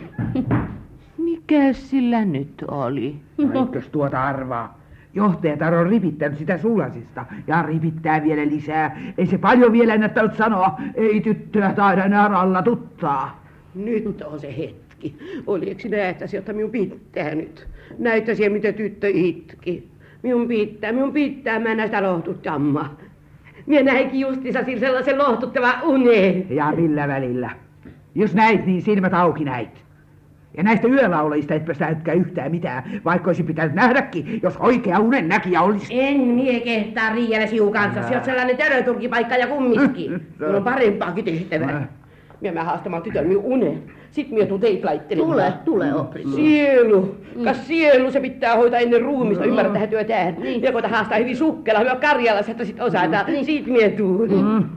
Mikä sillä nyt oli? Eikös tuota arvaa? Johtajatar on ripittänyt sitä sulasista ja ripittää vielä lisää. Ei se paljon vielä ennättänyt sanoa. Ei tyttöä taida enää rallatuttaa. Nyt on se hetki. Olieko nähtäisi, jotta minun pitää nyt? Näyttäisi, mitä tyttö itki. Minun pitää, minun pitää mennä sitä lohtuttamaan. Minä näinkin justiinsa sellaisen lohtuttavan uneen. Ja millä välillä? Jos näit, niin silmät auki näit. Ja näistä yölaulajista etpä sitä etkään yhtään mitään, vaikka olisi pitänyt nähdäkin, jos oikea unen näkijä olisi. En mie kehtaa riiellä siu kanssa, se on sellainen töröturkipaikka ja kumminkin. Mulla on parempaakin tehtävää. Mie mä haastamaan tytön minun unen. Sitten mie tuun teit laittelemaan. Tule, tule Opri. Sielu, kas sielu se pitää hoitaa ennen ruumista, ymmärrät tähän työtään. Mie koita haastaa hyvin sukkela, hyö Karjalassa, että sit osataan. Siitä mie tuun.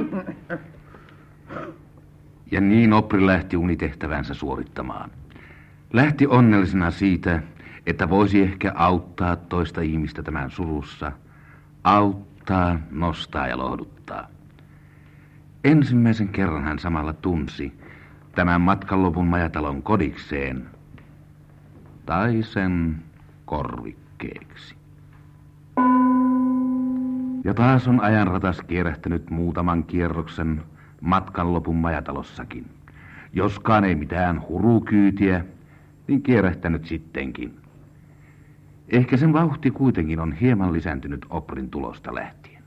Ja niin Opri lähti unitehtävänsä suorittamaan. Lähti onnellisena siitä, että voisi ehkä auttaa toista ihmistä tämän surussa. Auttaa, nostaa ja lohduttaa. Ensimmäisen kerran hän samalla tunsi tämän matkanlopun majatalon kodikseen tai sen korvikkeeksi. Ja taas on ajanratas kierähtänyt muutaman kierroksen matkanlopun majatalossakin. Joskaan ei mitään hurukyytiä, niin kierähtänyt sittenkin. Ehkä sen vauhti kuitenkin on hieman lisääntynyt Oprin tulosta lähtien.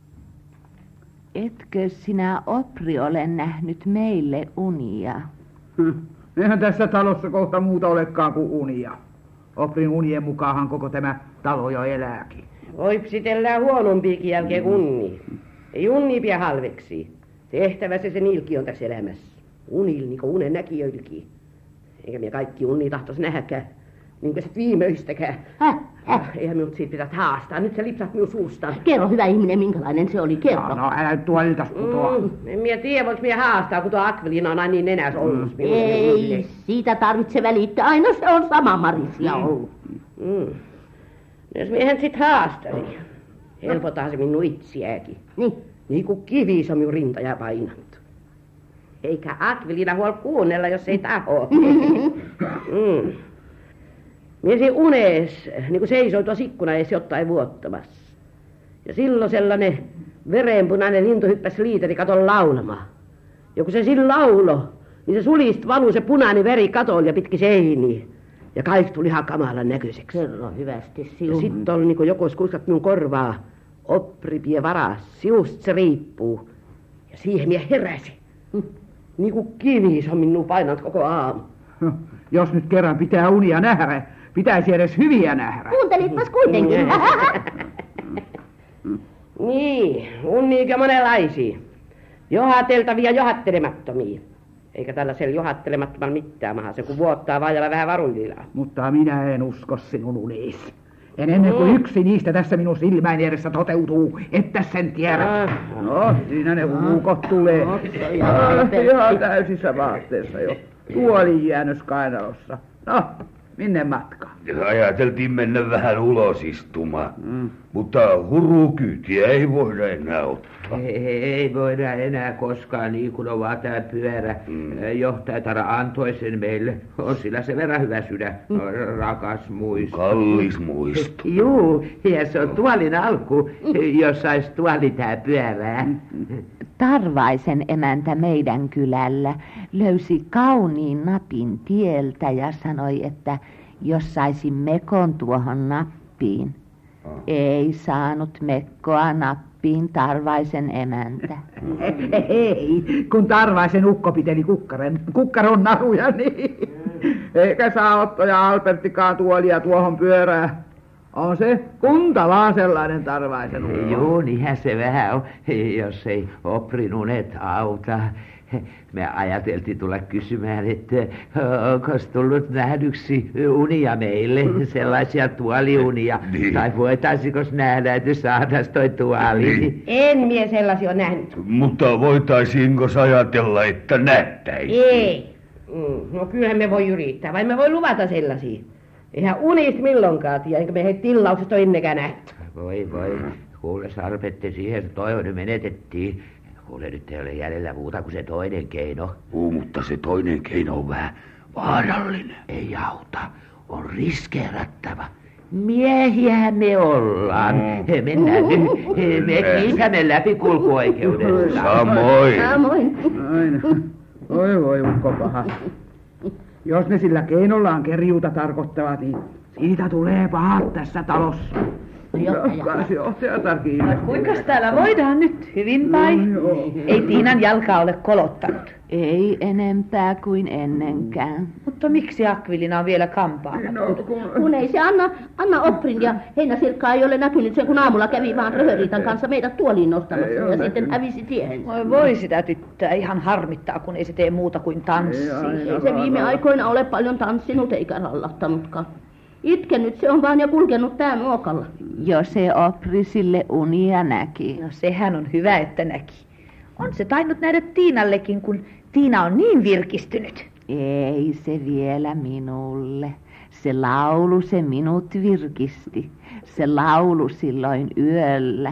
Etkö sinä, Opri, ole nähnyt meille unia? Hm. Eihän tässä talossa kohta muuta olekaan kuin unia. Oprin unien mukaanhan koko tämä talo jo elääkin. Oipsitellään huonompiikin jälkeen unni. Ei unni pidä halveksi. Tehtävä se se niilki on tässä elämässä. Unil, niin kuin unen näkijöilläkin. Eikä me kaikki unni tahtoisi nähdäkään. Niinkö sit viimeistäkään. Häh? Häh? Eihän minut siitä pitäisi haastaa. Nyt sä lipsat minun suustaan. Kerro, hyvä ihminen, minkälainen se oli. Kerro. No, no älä nyt tuoliltas putoa. Mm, en minä tiedä, voiko minä haastaa, kun tuo Akviliina on aina niin nenässä ollut. Mm. Ei, siitä tarvitse välittää. Aina se on sama Marisia ollut. Mm. Jos miehen sit haastasi, helpotaan se minun itseäkin. Niin. Niin kuin kivis on minun rintaja painanut. Eikä Akviliina huol kuunnella, jos ei taho. mm. Mie siinä unes, niin kuin seisoi tuossa ikkuna ees jotain vuottamassa. Ja silloin sellainen verenpunainen lintu hyppäsi liiteri katon laulamaan. Ja kun se sillä laulo, niin se sulist valui se punainen veri katolle ja pitki seiniin. Ja kaikki tuli ihan kamalan näköiseksi. Kerro hyvästi Ja sinun. sitten oli niin kuin joku olisi kuiskat minun korvaa. Opri pie varas, siust se riippuu. Ja siihen mie heräsin. Niin kuin kivis on minun painanut koko aamu. Jos nyt kerran pitää unia nähdä, pitäisi edes hyviä nähdä. Kuuntelitpas kuitenkin. Niin, uniikä monenlaisia. Johateltavia johattelemattomia. Eikä tällaisella johattelemattomalla mitään maha, se kun vuottaa vaajalla vähän varullilaa. Mutta minä en usko sinun uniis. En ennen kuin yksi niistä tässä minun silmäin edessä toteutuu, että sen tiedät. No, siinä ne uukot tulee. Ihan täysissä vaatteessa jo. tuoli jäännös kainalossa. No, minne matkaan? Ajateltiin mennä vähän ulos istumaan, mm. mutta hurukyytiä ei voida enää ottaa. Ei, ei voida enää koskaan, niin kuin on vaan tämä pyörä. Mm. Johtajatar antoi sen meille. On sillä se verran hyvä sydän. Mm. Rakas muisto. Kallis muisto. Juu, ja se on tuolin alku, jos sais tuoli tää pyörää. Tarvaisen emäntä meidän kylällä löysi kauniin napin tieltä ja sanoi, että jos saisin mekon tuohon nappiin. Ei saanut mekkoa nappiin Tarvaisen emäntä. Ei, kun Tarvaisen ukko piteli kukkaren, kukkaron naruja, niin eikä saa Otto ja Alberttikaan tuolia tuohon pyörään. On se kuntalaa sellainen Tarvaisen ukko. Joo, niinhän se vähän on, jos ei Oprin unet auta. Me ajateltiin tulla kysymään, että onko tullut nähdyksi unia meille, sellaisia tuoliunia, niin. Tai voitaisiko nähdä, että saataisiin toi tuoli. Niin. En mie sellaisia ole nähnyt. Mutta voitaisiinko ajatella, että nähtäisiin? Ei. Mm, no kyllähän me voi yrittää, vai me voi luvata sellaisia. Eihän unista milloinkaan tiedä, enkä me he tilauksesta ole ennekään nähty. Voi voi, kuule Sarpette, siihen se toivon menetettiin. Kuule, nyt ei ole jäljellä muuta kuin se toinen keino. Uu, mutta se toinen keino on vähän vaarallinen. Ei auta, on riskeerattava. Miehiähän me ollaan. Mm. Mennään nyt. Me kiitämme läpi kulkuoikeudesta. Samoin. Samoin. Aina. Oi voi ukko paha. Jos ne sillä keinollaan kerjuuta tarkoittavat, niin siitä tulee pahat tässä talossa. Johtajatarkin. Kuinka täällä voidaan nyt? Hyvin vai? No, ei Tiinan jalka ole kolottanut. Ei enempää kuin ennenkään. Mutta miksi Akvilina on vielä kampaamassa? No, kun... kun ei se Anna, Anna Oprin ja Heinäsirkkaa ei ole näkynyt sen, kun aamulla kävi vaan Röhöriitan kanssa meidät tuoliin nostamassa ja näkynyt. Sitten hävisi tiehen. Voi voi sitä tyttöä ihan harmittaa, kun ei se tee muuta kuin tanssia. Ei, ei se viime aikoina ole paljon tanssinut eikä rallahtanutkaan. Itkenyt se on vaan ja kulkenut tää nuokalla. Jos se Opri sille unia näki. No sehän on hyvä, että näki. On se tainnut nähdä Tiinallekin, kun Tiina on niin virkistynyt. Ei se vielä minulle. Se laulu se minut virkisti. Se laulu silloin yöllä.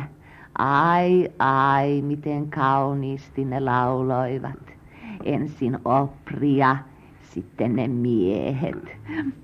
Ai, ai, miten kauniisti ne lauloivat. Ensin Opri ja sitten ne miehet.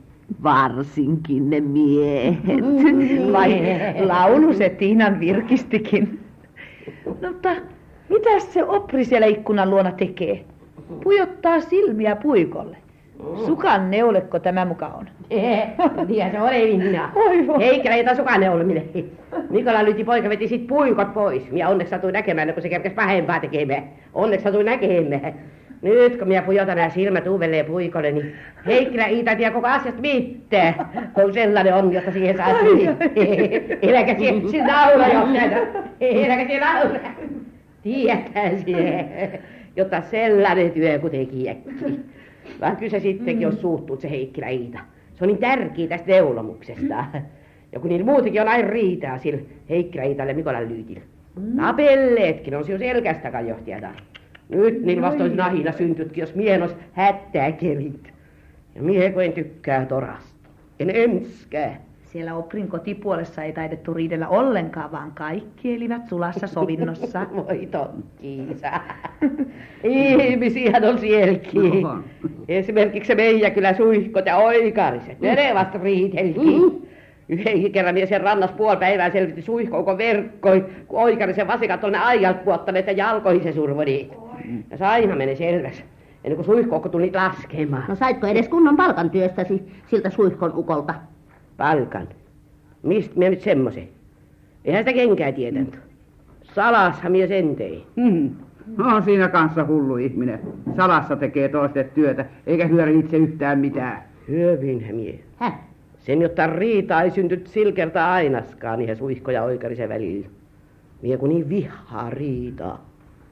Varsinkin ne miehet. Vai laulu se Tiinan virkistikin. No, mutta mitäs se Opri siellä ikkunan luona tekee? Pujottaa silmiä puikolle. Sukan neulekko tämä muka on? Tiedä se ole minä. Eikä ei sukan neuleminen. Mikola Lyti poika veti sit puikot pois. Minä onneksi satuin näkemään, kun se kerkesi pahempaa tekemään. Onneksi satuin näkemään. Nyt kun minä pujotan nämä silmät uudelleen puikolle, niin Heikkilä Iita tiedä koko asiasta mitään. On sellainen onni, jotta siihen saa syy. Eläkä siellä laula johtajana. Eläkä siellä laula. Tiedätään siihen, jotta sellainen työ kun tekijäkin. Vaan kyllä se sittenkin on suuttunut se Heikkilä Iita. Se on niin tärkeä tästä neulomuksesta. Ja kun niillä muutenkin on aina riitaa sillä Heikkilä Iitalle Mikolan Lyytillä. Tapelleetkin on sinun selkästäkään johtajana. Nyt niillä vasta olisi nahina syntytkin, jos miehen olisi hättää kelit. Ja miehen kun en tykkää torasta. En enskää. Siellä Oprin kotipuolessa ei taidettu riidellä ollenkaan, vaan kaikki elivät sulassa sovinnossa. Voi tonttiisa. Ihmisiähän on sielläkin. No. Esimerkiksi se meijä kyllä suihkot ja oikariset. Ne vasta riiteltiin. Mm. Yhden kerran mies sen rannassa puoli päivää selvitti suihkoukon verkkoi, kun oikarisen vasikat oli ne aijalta puottaneet ja jalkoihin se survo niitä. Ja saihan meni selväksi, ennen kuin suihkoukko tuli niitä laskemaan. No saitko edes kunnon palkan työstäsi siltä suihkon ukolta? Palkan? Mistä minä nyt semmoisen? Eihän sitä kenkää tietänyt. Salashan minä sen tein. Hmm. No siinä kanssa hullu ihminen. Salassa tekee toisten työtä, eikä hyödy itse yhtään mitään. Hyövinhän minä. Häh? Sen, jotta riita ei syntynyt sillä kertaa ainaskaan niihin suihko ja oikarisen välillä. Mie kun niin vihaa riitaa.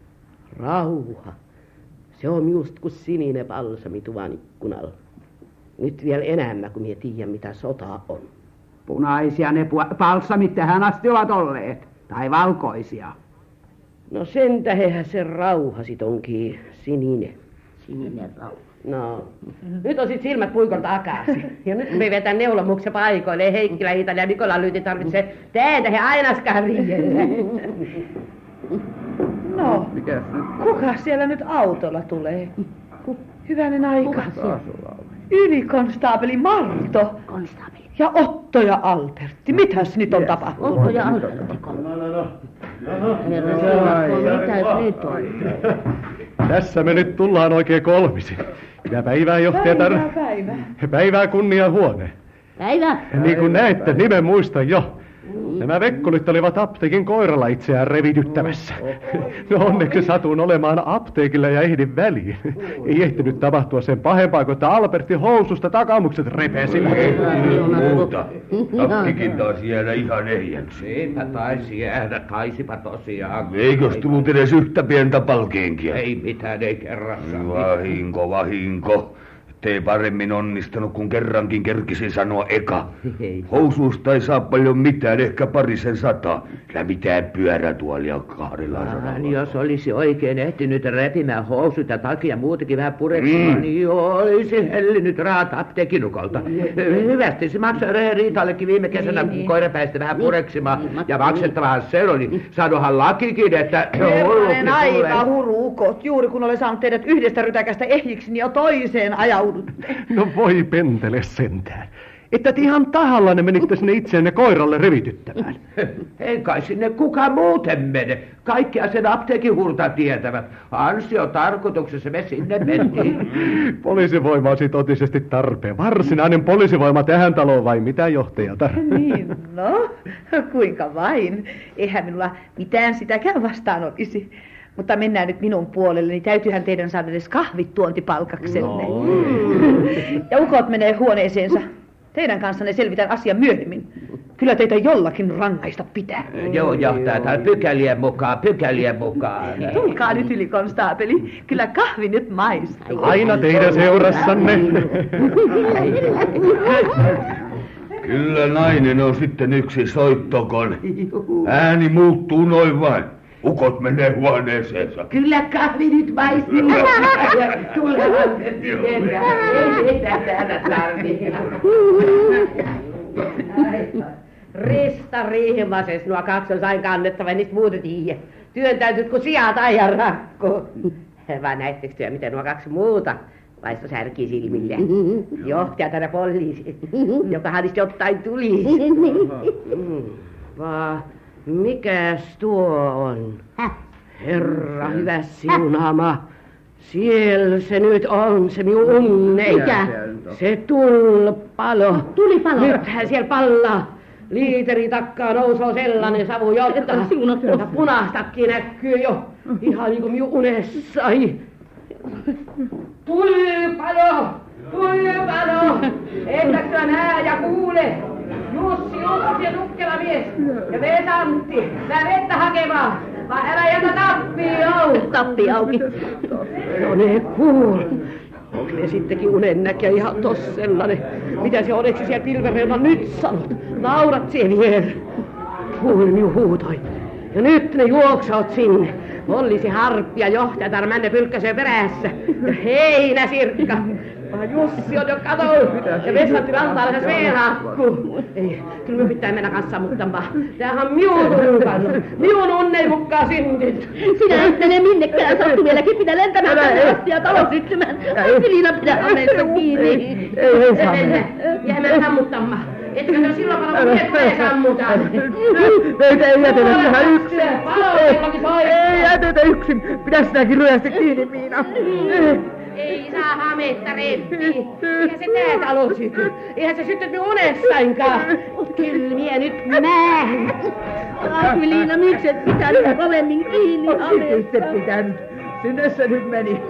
Rauha. Se on just kuin sininen balsami tuvan ikkunalla. Nyt vielä enemmän, kun mie tiedän, mitä sota on. Punaisia ne balsamit tähän asti ovat olleet. Tai valkoisia. No sen tähdenhän se rauha sit onkin sininen. Sininen rauha. No, nyt on sit silmät puikon takaisin. Ja nyt me vetään neulomuksen paikoille. Ei Heikkilä, Iitalja ja Nikola Lyyti tarvitse teitä, he ainaskaan riidellä. No, kuka siellä nyt autolla tulee? Hyvänen aika. Ylikonstaapeli Marto. Konstaapeli. Ja Otto ja Albertti. Mitäs nyt on tapahtunut? Otto ja Albertti. Herra, mitä nyt on? Tässä me nyt tullaan oikein kolmisin. Ja päivää johtajatar. Päivää, päivää. Päivää kunnia huone. Päivä. Niin kuin näette, nimen muistan jo. Nämä vekkolit olivat apteekin koiralla itseään revityttämässä. No onneksi satuin olemaan apteekilla ja ehdin väliin. Ei ehtinyt tapahtua sen pahempaa, kun että Albertin housusta takamukset repesivät. Muuta. Tappikin taas jäädä ihan ehjäksi. Seipä taisi jäädä, taisipa tosiaan. Eikös tullut edes yhtä pientä palkeenkia? Ei mitään, ei kerrassa. Vahinko, vahinko. Ettei paremmin onnistunut, kun kerrankin kerkisin sanoa eka. Housuusta ei saa paljon mitään, ehkä parisen sataa. Ja mitään pyörätuolia kahdella sadalla. Jos olisi oikein ehtinyt repimään housut ja takia muutenkin vähän pureksimaan, mm. niin olisi hellinyt rahat apteekinukolta. Hyvästi se maksoi Riitallekin viime kesänä niin, koirapäistä vähän pureksimaan. Niin, ja maksettavahan se oli. Sanohan lakikin, että... Herranen aika huruukot. Juuri kun olen saanut teidät yhdestä rytäkästä ehjiksi, niin jo toiseen ajaudutte. No voi pentele sentään. Että ihan tahallanne menitte sinne itseänne koiralle revityttämään. Ei kai sinne kuka muuten mene. Kaikkia sen apteekin hurta tietävät. Ansio tarkoituksessa me sinne mentiin. Poliisivoima on sit totisesti tarpeen. Varsinainen poliisivoima tähän taloon vai mitä johtajata? Niin, no, kuinka vain. Eihän minulla mitään sitäkään vastaan olisi. Mutta mennään nyt minun puolelle, niin täytyyhän teidän saada edes kahvit tuontipalkaksenne. No. Ja ukot menee huoneeseensa. Teidän kanssanne selvitän asian myöhemmin. Kyllä teitä jollakin rangaista pitää. Joo, johtaja, tai pykälien mukaan, pykälien mukaan. Tulkaa nyt ylikonstaapeli. Kyllä kahvi nyt maistuu. Aina teidän seurassanne. Kyllä nainen on sitten yksi soittokone. Ääni muuttuu noin vain. Ukot menee huoneeseensa. Kyllä kahvi nyt maistuu. Tulehan se tiedä. Ei sitä täällä tarvitse. Rista Riihimases, nuo kaksi on sain kannettava, niistä muuta tiedä. Työntäytyt kun sijaa ajan rakko. Vaan näittekö työ, miten nuo kaksi muuta vaisto särkii silmille? Johtaja tänä poliisi, joka hadisi jotain tulisi. Vaan mikäs tuo on? Herra hyvä siunaama. Siellä se nyt on, se minun unne. Mikä? Se tulipalo. Tulipalo? Nythän siellä pallaa. Liiteri takkaa nousoo sellainen savu, jotta ja punaistakin näkyy jo. Ihan niin kuin minun unessani. Tulipalo! Tulipalo! Ettäkö näe ja kuule? Jussi, Jussi ja tukkela mies. Ja Vesantti, mä vettä hakemaan. Vaan älä jätä tappia auki. Tappi auki. No ne kuul. Onko ne sittenkin unennäkijä ihan tossa sellainen? Mitä se oletko siellä pilvereuna nyt sanot? Naurat siellä vielä. Kuuli minun huutoi. Ja nyt ne juoksaut sinne. Olisi harppia johtajatar männe pylkkäseen perässä. Ja heinä sirkka. Vaan Jussi on jo katon. Ja Vesantti rantaa lähes veelakku. Ei, kyllä me pitää mennä kanssa sammuttamaan. Tämähän on minun tulipallo. Minun onneen mukaan synnyt. Sinä et mene minnekään. Sattu vieläkin pitää lentämään tänne asti ja talon syttymään. Liina pitää ameesta kiinni. Ei, ei saa mennä. Jäämään sammuttamaan. Etkö se silloin palo, kun mies tulee sammutaan? Meitä ei jätetä tähän yksin. Ei jätetä yksin. Pidä sitäkin ryöstä kiinni, Miina. Ei saa hametta reppiä. Eihän se tää talo syty. Eihän se syty minun unessainkaan. Kyllä minä nyt näen. Ai Liina, miksi et pitänyt kovemmin kiinni hametta? Sitten pitänyt. Sinne se nyt meni.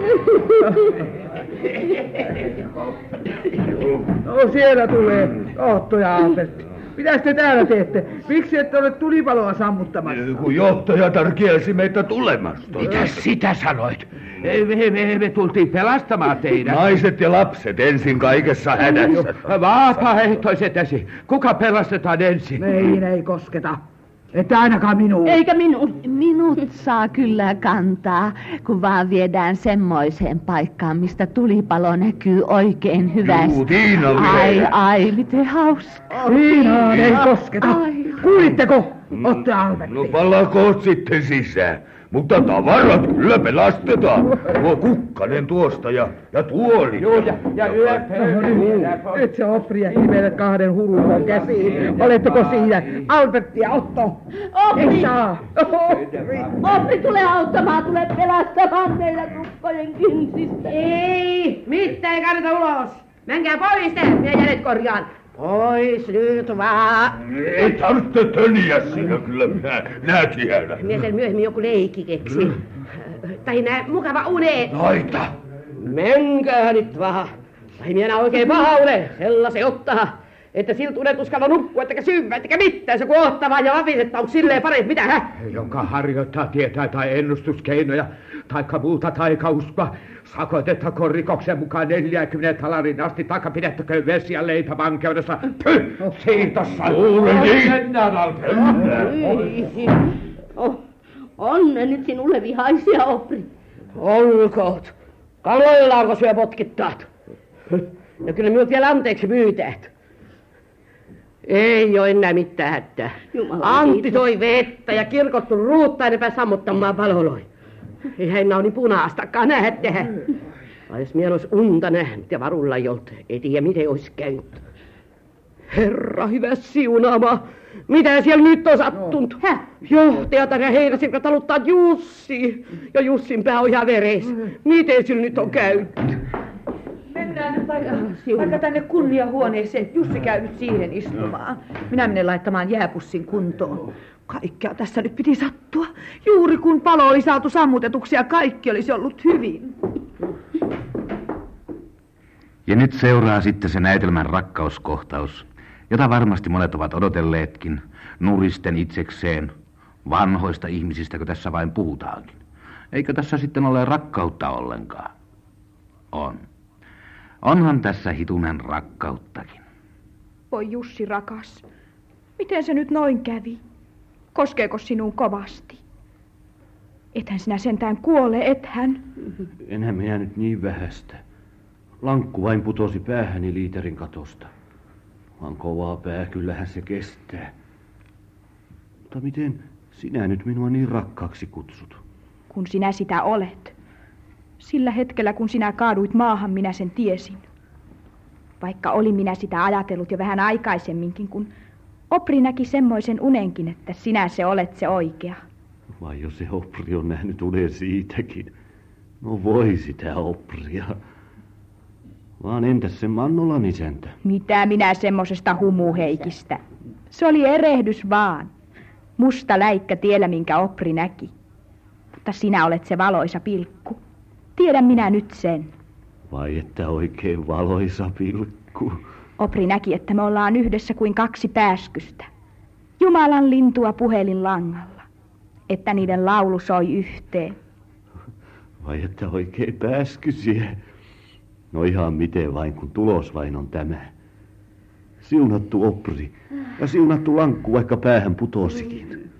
No siellä tulee Otto ja Albertti. Mitäs te täällä teette? Miksi ette ole tulipaloa sammuttamassa? Kun johtajatar kielsi meitä tulemasta. Mitäs sitä sanoit? Me, me, me tultiin pelastamaan teidät. Naiset ja lapset ensin kaikessa hädässä. Vapaaehtoiset äsi. Kuka pelastetaan ensin? Meihin ei kosketa. Että ainakaan minun. Eikä minun. Minut saa kyllä kantaa, kun vaan viedään semmoiseen paikkaan, mistä tulipalo näkyy oikein hyvästi. Juu, Tiina Ai, ai, miten hauskaa. Tiinaan ei kosketa. Kuulitteko? Otte Albertti. No palakoot sitten sisään. Mutta tavarat kyllä pelastetaan. Tuo kukkanen tuosta ja, ja tuoli. Joo, ja, ja nyt se Opri ja himelet kahden hullun käsiin. Oletteko siinä? Albertti ja Otto. Opri! Ei saa. Opri tulee auttamaan, tulee pelastamaan meidän tukkojen kynsistä. Ei, mitään ei kannata ulos. Menkää pois te, minä jäljet korjaan. Pois nyt vaan. Ei tarvitse töniä siinä, kyllä minä, minä tiedän. Minä sen myöhemmin joku leikki keksi. Tai nää mukava unet. Noita. Menkää nyt vaan. Tai minä oikein paha une, sellaisen ottaa. Että siltä unet uskalla nukkua, ettekä syvä, ettekä mitään. Se kun ottaa vaan ja vapisetta, onko silleen parempi, mitä hä? Joka harjoittaa tietää tai ennustuskeinoja, taikka muuta taikauskoa. Sakotettakoon rikoksen mukaan neljäkymmentä talarin asti, taikka pidettäköön vesi ja leipä vankeudessa. Pyh! Siitossa! Kuule niin! Mennään, Albertti! Onne nyt sinulle vihaisia, Opri. Olkoot. Kaloillaanko syö potkittaat? Ja kyllä minut vielä anteeksi pyytäät. Ei oo enää mitään hätää. Antti toi vettä ja kirkottu ruutta ja ne pääs sammuttamaan paloloi. Ei heillä ole niin punaastakaan nähdä. Vai jos minä olis unta nähnyt ja varulla jolta, ei tiedä miten ois käynyt. Herra hyvä siunaama, mitä siellä nyt on sattunut? No. Johtajatar ja heinäsirkat taluttaa Jussi. Ja Jussin pää on ihan veres. Miten sillä nyt on käynyt? Mennään nyt vaikka, vaikka tänne kunniahuoneeseen. Jussi käy nyt siihen istumaan. Minä menen laittamaan jääpussin kuntoon. Kaikkea tässä nyt piti sattua. Juuri kun palo oli saatu sammutetuksi ja kaikki olisi ollut hyvin. Ja nyt seuraa sitten se näytelmän rakkauskohtaus, jota varmasti monet ovat odotelleetkin, nuristen itsekseen, vanhoista ihmisistä, kun tässä vain puhutaankin. Eikö tässä sitten ole rakkautta ollenkaan? On. Onhan tässä hitunen rakkauttakin. Voi Jussi rakas, miten se nyt noin kävi? Koskeeko sinuun kovasti? Ethän sinä sentään kuole, ethän? Enhän minä nyt niin vähästä. Lankku vain putosi päähäni liiterin katosta. Vaan kovaa pää, kyllähän se kestää. Mutta miten sinä nyt minua niin rakkaaksi kutsut? Kun sinä sitä olet. Sillä hetkellä, kun sinä kaaduit maahan, minä sen tiesin. Vaikka olin minä sitä ajatellut jo vähän aikaisemminkin, kun Opri näki semmoisen unenkin, että sinä se olet se oikea. Vai jos se Opri on nähnyt unen siitäkin. No voi sitä Opria. Vaan entäs se Mannolan isäntä? Mitä minä semmosesta humuheikistä? Se oli erehdys vaan. Musta läikkä tiellä, minkä Opri näki. Mutta sinä olet se valoisa pilkku. Tiedän minä nyt sen. Vai että oikein valoisa pilkku? Opri näki, että me ollaan yhdessä kuin kaksi pääskystä. Jumalan lintua puhelin langalla. Että niiden laulu soi yhteen. Vai että oikein pääskysiä? No ihan miten vain, kun tulos vain on tämä. Siunattu Opri ja siunattu lankku, vaikka päähän putosikin.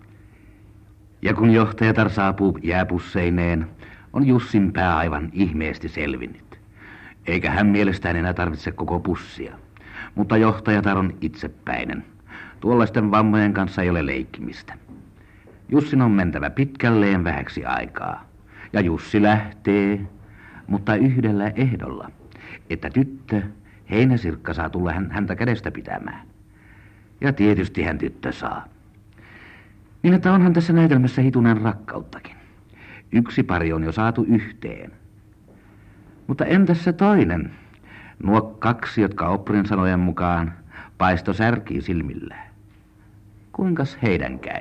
Ja kun johtajatar saapuu jääpusseineen, on Jussin pää aivan ihmeesti selvinnyt. Eikä hän mielestään enää tarvitse koko pussia. Mutta johtajatar on itsepäinen. Tuollaisten vammojen kanssa ei ole leikkimistä. Jussin on mentävä pitkälleen vähäksi aikaa. Ja Jussi lähtee, mutta yhdellä ehdolla, että tyttö, heinäsirkka, saa tulla häntä kädestä pitämään. Ja tietysti hän tyttö saa. Niin että onhan tässä näytelmässä hitunen rakkauttakin. Yksi pari on jo saatu yhteen. Mutta entäs se toinen? Nuo kaksi, jotka Oprin sanojen mukaan paisto särkii silmillään. Kuinkas heidän käy?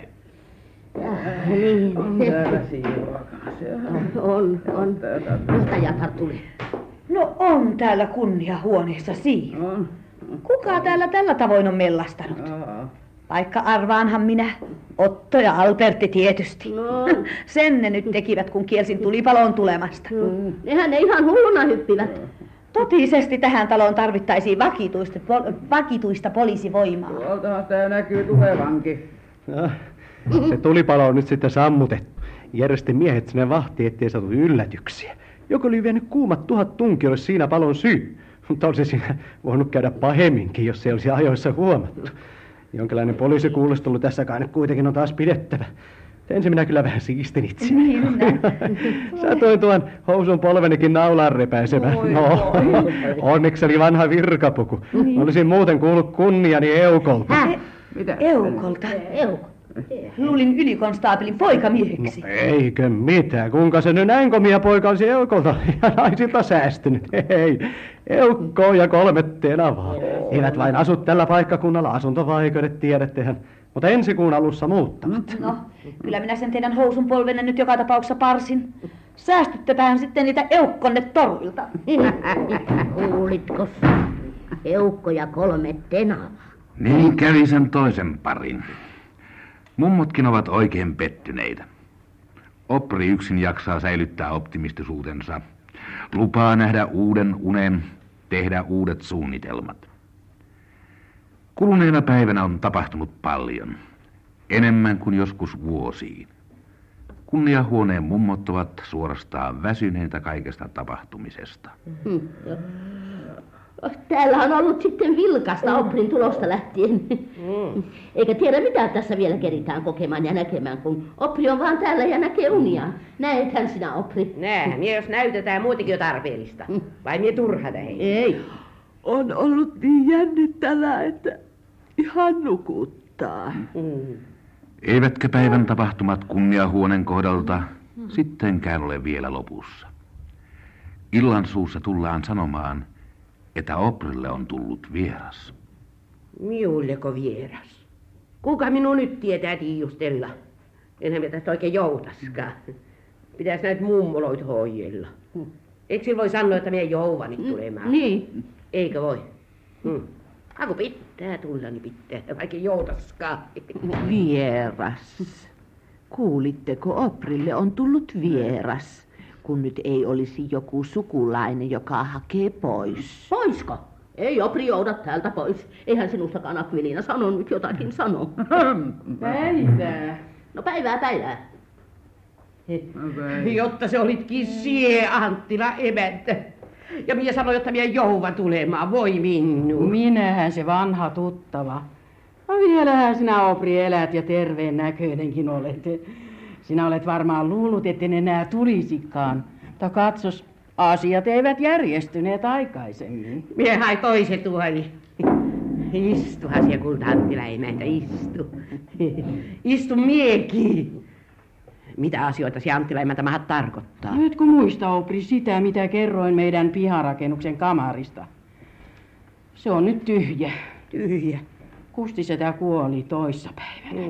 Niin. On täällä siivoakaan. On, on. Johtajatar tuli. No on täällä kunniahuoneessa siivo. On. Kuka täällä tällä tavoin on mellastanut? Aa. Vaikka arvaanhan minä. Otto ja Albertti tietysti. No. Sen ne nyt tekivät, kun kielsin tulipaloon tulemasta. Mm. Nehän ne ihan hulluna hyppivät. Totisesti tähän taloon tarvittaisiin vakituista, pol- vakituista poliisivoimaa. Tuoltahan tää näkyy tulevankin. No, se tulipalo on nyt sitten sammutettu. Järjestin miehet sinne vahtiin, ettei saatu yllätyksiä. Joku oli vienyt kuumat tuhat tunki, olisi siinä palon syy. Mutta olisi siinä voinut käydä pahemminkin, jos se olisi ajoissa huomattu. Jonkinlainen poliisikuulustelu tässä kai nyt kuitenkin on taas pidettävä. Ensin minä kyllä vähän siistin itseäni. Niin, Satoin tuon housun polvenikin naulaan repäisemään. No, onneksi oli vanha virkapuku. Niin. Olisin muuten kuullut kunniani Eukolta. Häh? Mitä? Eukolta? Eukolta. Luulin ylikonstaapelin poikamieheksi. No, eikö mitään. Kuinka se nyt näin komia poika olisi Eukolta ja naisilta säästynyt? Ei. Eukko ja kolme tenavaa. Eivät vain asu tällä paikkakunnalla, asuntovaikeudet tiedättehän. Mutta ensi kuun alussa muuttavat. No, kyllä minä sen teidän housun polvenne nyt joka tapauksessa parsin. Säästyttäpähän sitten niitä eukkonne toruilta. Kuulitko? Eukko ja kolme tenavaa. Niin kävi sen toisen parin. Mummotkin ovat oikein pettyneitä. Opri yksin jaksaa säilyttää optimistisuutensa. Lupaa nähdä uuden unen, tehdä uudet suunnitelmat. Kuluneena päivänä on tapahtunut paljon. Enemmän kuin joskus vuosiin. Kunniahuoneen mummot ovat suorastaan väsyneitä kaikesta tapahtumisesta. Hmm. Täällä on ollut sitten vilkasta Oprin tulosta lähtien. Mm. Eikä tiedä mitä tässä vielä keritään kokemaan ja näkemään, kun Opri on vaan täällä ja näkee unia. Näethän sinä, Opri? Nähän, mie jos näytetään muutakin jo tarpeellista. Mm. Vai mie turhata heitä? Ei. On ollut niin jännittävää, että ihan nukuttaa. Mm. Eivätkä päivän tapahtumat kunniahuoneen kohdalta mm. sittenkään ole vielä lopussa. Illan suussa tullaan sanomaan, että Oprille on tullut vieras. Miulleko vieras? Kuka minun nyt tietää tiijustella? Enhän me tästä oikein joutaskaan. Pitäis näitä mummoloit hoijella. Eikö sillä voi sanoa, että meidän jouvanit tulemaan? Niin. Eikö voi? Hmm. Aku pitää tulla, niin pitää, vaikka joutaskaan. Vieras. Kuulitteko, Oprille on tullut vieras, kun nyt ei olisi joku sukulainen, joka hakee pois. Poisko? Ei Opri jouda täältä pois. Eihän sinustakaan Akvilina sano nyt jotakin sano. Päivää. No päivää, päivää. Jotta se olitkin sie, Anttila emäntä. Ja minä sanoin, että minä jouva tulemaan, voi minun. Minähän se vanha tuttava. No vielähän sinä, Opri, elät ja terveen näköinenkin olet. Sinä olet varmaan luullut, etten enää tulisikaan. Mutta katsos, asiat eivät järjestyneet aikaisemmin. Mie hai toiset tuoli. Istuhan siellä, kun Anttila emäntä, istu. Istu miekin. Mitä asioita se Anttila emäntä mahat tarkoittaa? Nyt kun muista, Opri, sitä, mitä kerroin meidän piharakennuksen kamarista. Se on nyt tyhjä. Tyhjä. Kustisetä kuoli toissapäivänä.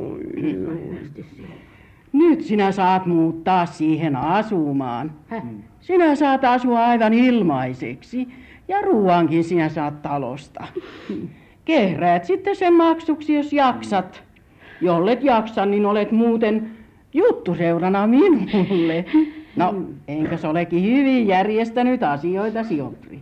Nyt sinä saat muuttaa siihen asumaan. Häh? Sinä saat asua aivan ilmaiseksi. Ja ruuankin sinä saat talosta. Kehräät sitten sen maksuksi, jos jaksat. Jollet jaksa, niin olet muuten juttuseurana minulle. No, enkä se olekin hyvin järjestänyt asioita, Opri?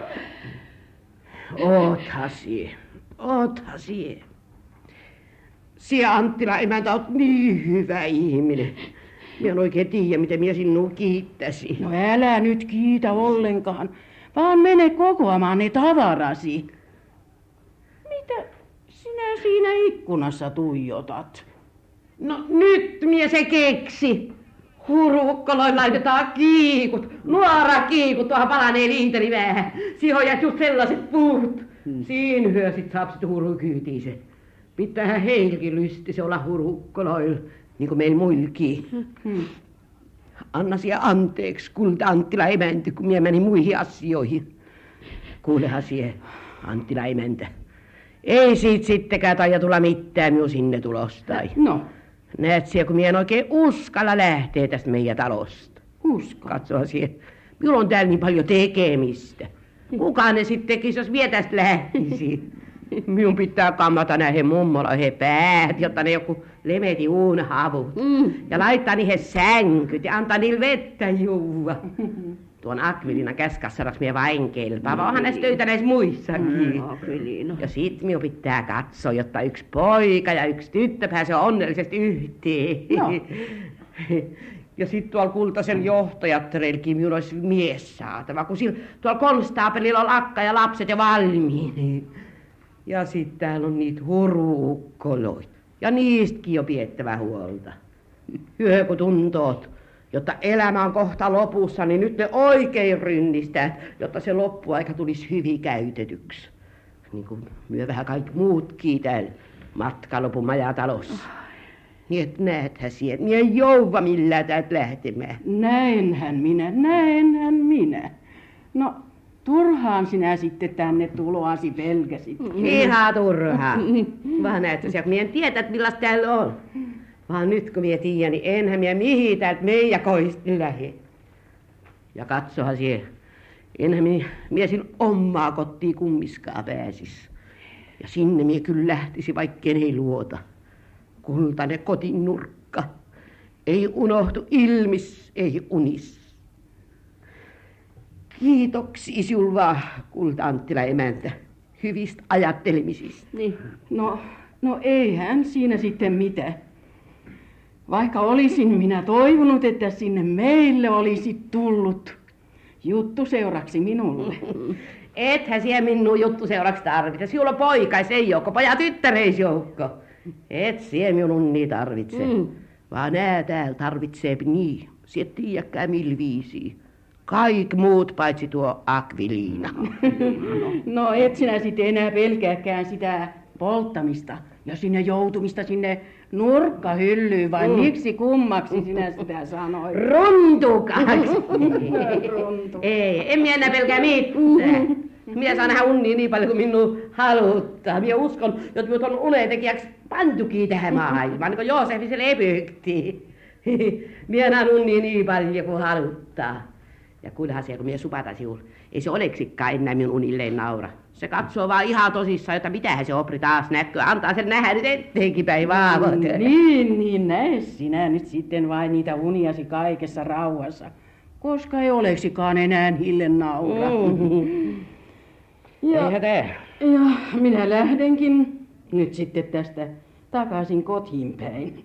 Oothan sie. Oothan sie. Sie, Anttila emäntä, oot niin hyvä ihminen. Minä en oikein tiedä, miten minä sinua kiittäisin. No älä nyt kiitä ollenkaan, vaan mene kokoamaan ne tavarasi. Mitä sinä siinä ikkunassa tuijotat? No nyt minä se keksi. Hurukkoloin laitetaan kiikut, nuora kiikut, tuohon palanee liiteri vähän. Sihojat just sellaiset puut. Hmm. Siinä hyö sit saap sit hurukyytiin se. Pitäähän heilläkin lysti se olla hurukkoloilla, niin kuin meillä muillakin. Hmm. Anna siellä anteeksi, kulta Anttila emäntä, kun minä menin muihin asioihin. Kuulehan sie, Anttila emäntä. Ei siitä sittenkään taida tulla mitään minun sinne tulosta. No. Näet siellä, kun minä en oikein uskalla lähteä tästä meidän talosta. Usko? Katsoa siellä. Minulla on täällä niin paljon tekemistä. Kuka ne sitten tekisi, jos vie tästä lähtisi? Minun pitää kammata näihin mummoloihin päät, jotta ne joku lemeti uunhavut. Mm. Ja laittaa niihin sänkyt ja antaa niille vettä juua. tuon Akvilinan käskassaraks mie vain kelpaa, vaan onhan näissä töitä näissä muissakin. Mm, Akvilina. Ja sit minun pitää katsoa, jotta yksi poika ja yksi tyttö pääsee onnellisesti yhteen. No. Ja sit tuolla Kultasen johtajattereillekin minun olisi mies saatava, kun sillä tuolla konstaapelilla on akka ja lapset ja valmiin. Ja sit täällä on niitä hurukkoloita. Ja niistäkin jo piettävä huolta. Hyö kun tuntoot, jotta elämä on kohta lopussa, niin nyt ne oikein rynnistää, jotta se loppuaika tulisi hyvin käytetyksi. Niin kuin myö vähän kaikki muutkin täällä matkalopun majatalossa. Niin et näethän sieltä, niin ei jouva millään täältä lähtemään. Näenhän minä, näenhän minä. No, turhaan sinä sitten tänne tuloasi pelkäsit. Ihan turhaan. Vaan näetkö siellä, kun mie en tiedä, että millaista täällä on. Vaan nyt kun mie tiedän, niin enhän mie mihin täältä meidän koista lähe. Ja katsohan siellä, enhän mie, mie sin omaa kotiin kummiskaan pääsis. Ja sinne mie kyllä lähtisi, vaikka ei luota. Kultainen kotin nurkka. Ei unohtu ilmis, ei unis. Kiitoksia sinulle vaan, Kulta Anttila emäntä, hyvistä ajattelemisista. Niin. No, no eihän siinä sitten mitään. Vaikka olisin minä toivonut, että sinne meille olisi tullut juttu seuraksi minulle. Ethän siellä minun juttu seuraksi tarvitse. Sinulla on poikais ei joukko, poja tyttäreis joukko. Et siellä minun niin tarvitse. Mm. Vaan nää täällä tarvitsee niin. Siet tiedäkään millä viisiä. Kaik muut paitsi tuo Akviliina. No et sinä sitten enää pelkääkään sitä polttamista ja sinne joutumista sinne nurkkahyllyyn, vai mm. miksi kummaksi sinä sitä sanoit? Runtukaksi. Runtu. Ei, en minä enää pelkää mitään. Minä saan nähdä unnia niin paljon kuin minun haluttaa. Minä uskon, että minut on unetekijäksi pantukin tähän maailmaan, niin kuin Joosefin se lepyktiin. Minä näen unnia niin paljon kuin haluttaa. Ja kuinkahan se, kun minä supata sinulle, ei se oleksikaan enää minun unilleen naura. Se katsoo vaan ihan tosissaan, että mitähän se Opri taas näkyy. Antaa sen nähdä nyt etteenkin päin vaavot. Niin, niin näe sinä nyt sitten vain niitä uniasi kaikessa rauhassa. Koska ei oleksikaan enää niille naura. Mm-hmm. Ja, eihän tää. Ja minä lähdenkin nyt sitten tästä takaisin kotiin päin.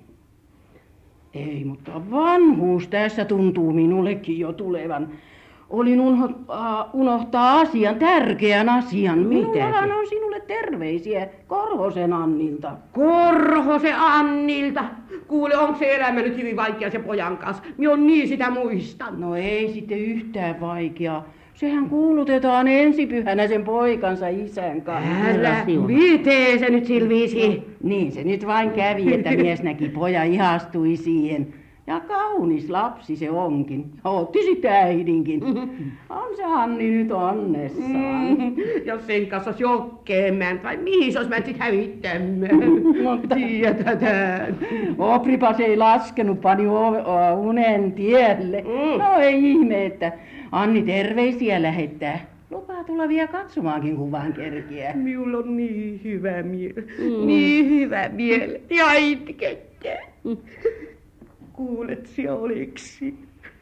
Ei, mutta vanhuus tässä tuntuu minullekin jo tulevan. Olin unohtaa, unohtaa asian, tärkeän asian. Minullahan on sinulle terveisiä Korhosen Annilta. Korhosen Annilta? Kuule, onko se elämä nyt hyvin vaikea se pojan kanssa? Minä on niin sitä muistan. No ei sitten yhtään vaikeaa. Sehän kuulutetaan ensipyhänä sen poikansa isän kanssa. Älä, miten se nyt silviisi? No, niin se nyt vain kävi, että mies näki poja ihastui siihen. Ja kaunis lapsi se onkin. Otti sitten äidinkin. On se Anni nyt onnessaan. Mm. Jos sen kanssa olisi jokkeen mennyt, vai mihin se olisi mennyt sit hävittämään? No tiedetään. Opripas ei laskenut, pani unen tielle. Mm. No ei ihme, että Anni terveisiä lähettää. Lupaa tulla vielä katsomaankin, kun vaan kerkiää. Minulla on niin hyvä mieli. Mm. Niin hyvä mieli. Ja itkettä. Mm. Kuulet sinä oliksi.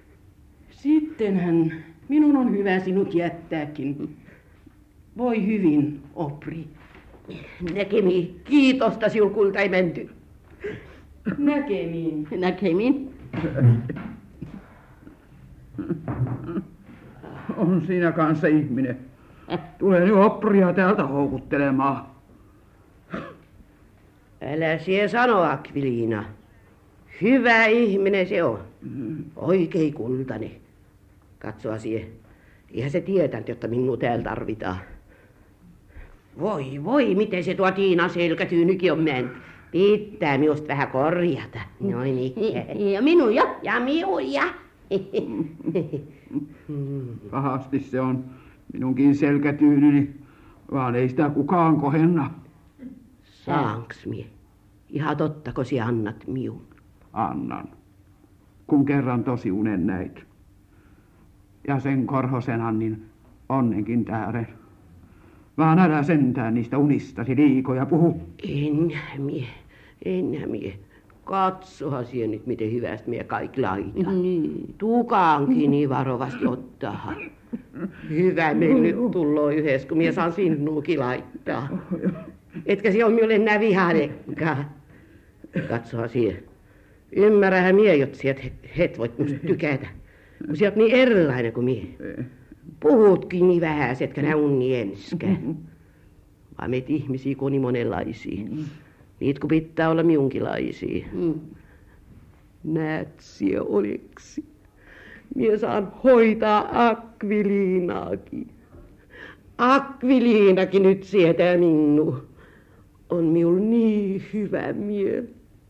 Sittenhän minun on hyvä sinut jättääkin. Voi hyvin, Opri. Näkemiin. Kiitosta sinulle, Kulta, ei menty. Näkemiin. Näkemiin. On siinä kanssa ihminen. Tulee nyt Opria täältä houkuttelemaan. Älä sie sano, Akviliina. Hyvä ihminen se on. Oikein kultainen. Katsoa siihen. Eihän se tietänyt, jotta minua täällä tarvitaan. Voi, voi, miten se tuo Tiinan selkätyynykin on mennyt. Pitää minusta vähän korjata. Noin niin. Ja minun ja. Ja minun ja. Pahasti se on minunkin selkätyynyni, vaan ei sitä kukaan kohenna. Saanks mie? Ihan tottako sinä annat miun? Annan, kun kerran tosi unen näit. Ja sen Korhosen Annin onnenkin tähden. Vaan älä sentään niistä unistasi liikoja puhu. Enhän mie, enhän mie. Katsohan siihen nyt, miten hyvästi minä kaikki laitan. Niin. Tukaankin niin varovasti ottaa. Hyvä meillä nyt tulloo yhdessä, kun minä saan sinuukin laittaa. Etkä se ole minulle enää vihailekaan. Katsohan siihen. Ymmärrähän minä, jotta sieltä het voit musta tykätä. Kun sieltä niin erilainen kuin minä. Puhutkin niin vähän, etkä nää unni enskään. Vaan meitä ihmisiä kun on niin monenlaisia. Niitä kun pitää olla miunkilaisia. Mm. Näet sie oleksi. Mie saan hoitaa Akviliinaakin. Akviliinakin nyt sietää minua. On minulla niin hyvä mieli.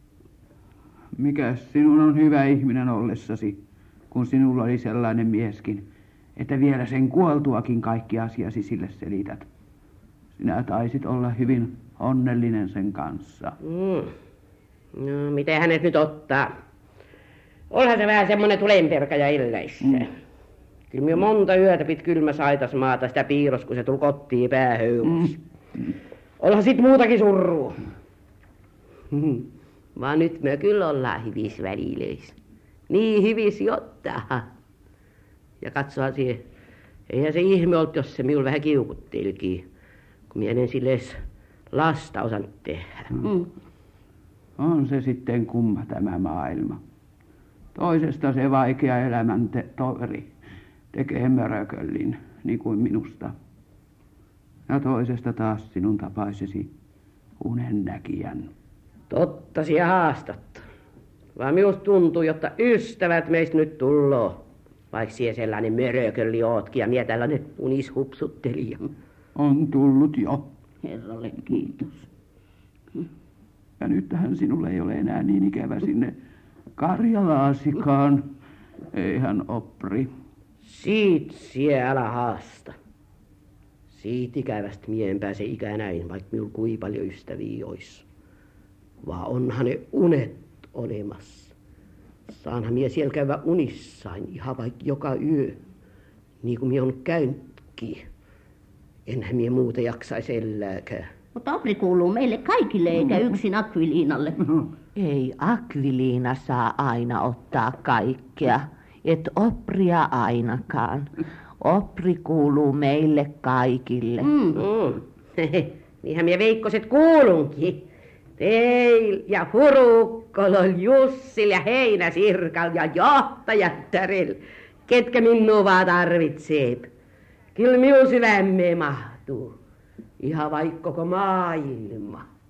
Mikäs sinun on hyvä ihminen ollessasi, kun sinulla oli sellainen mieskin, että vielä sen kuoltuakin kaikki asiasi sille selität. Sinä taisit olla hyvin onnellinen sen kanssa. Mm. No, miten hänet nyt ottaa? Onhan se vähän semmonen tulenperkäjä illeissä. Mm. Kyllä minä monta yötä pit kylmä saitas maata sitä piirros, kun se tuli kotiin päähöylus. Mm. Onhan sit muutakin surrua. Mm. Vaan nyt me kyllä ollaan hyvissä välilöissä. Niin hyvissä ottaa. Ja katsoa siihen. Eihän se ihme ollut, jos se minulla vähän kiukuttelkin. Kun minä en sille lasta osannut tehdä. Mm. On se sitten kumma tämä maailma. Toisesta se vaikea elämän te- toveri tekee mörököllin, niin kuin minusta. Ja toisesta taas sinun tapaisesi unennäkijän. Totta sinä haastat. Vaan minusta tuntuu, jotta ystävät meistä nyt tulloo. Vaikka siellä sellainen mörökölli ootkin ja minä tällainen unishupsuttelija. On tullut jo. Herralle kiitos. Ja nythän sinulle ei ole enää niin ikävä sinne Karjalaasikaan. Eihän Opri. Siit siellä haasta. Siitä ikävästä mie en pääse ikänäin, vaikka minulla kui paljon ystäviä ois. Vaan onhan ne unet olemassa. Saanhan mie siellä käydä unissain ihan vaikka joka yö. Niin kuin mie on käynytkin. Enhän mie muuten jaksaisi elääkään. Mutta Opri kuuluu meille kaikille eikä yksin Akviliinalle. Ei Akviliina saa aina ottaa kaikkea. Et Opria ainakaan. Opri kuuluu meille kaikille. Mm. Mm. Niinhän mie Veikkoset kuulunkin. Teil ja Hurukkol, Jussil ja Heinäsirkal ja johtajattaril, ketkä minua vaan tarvitsee. Kyllä minun sydämeen mahtuu. Ihan vaikka koko maailma.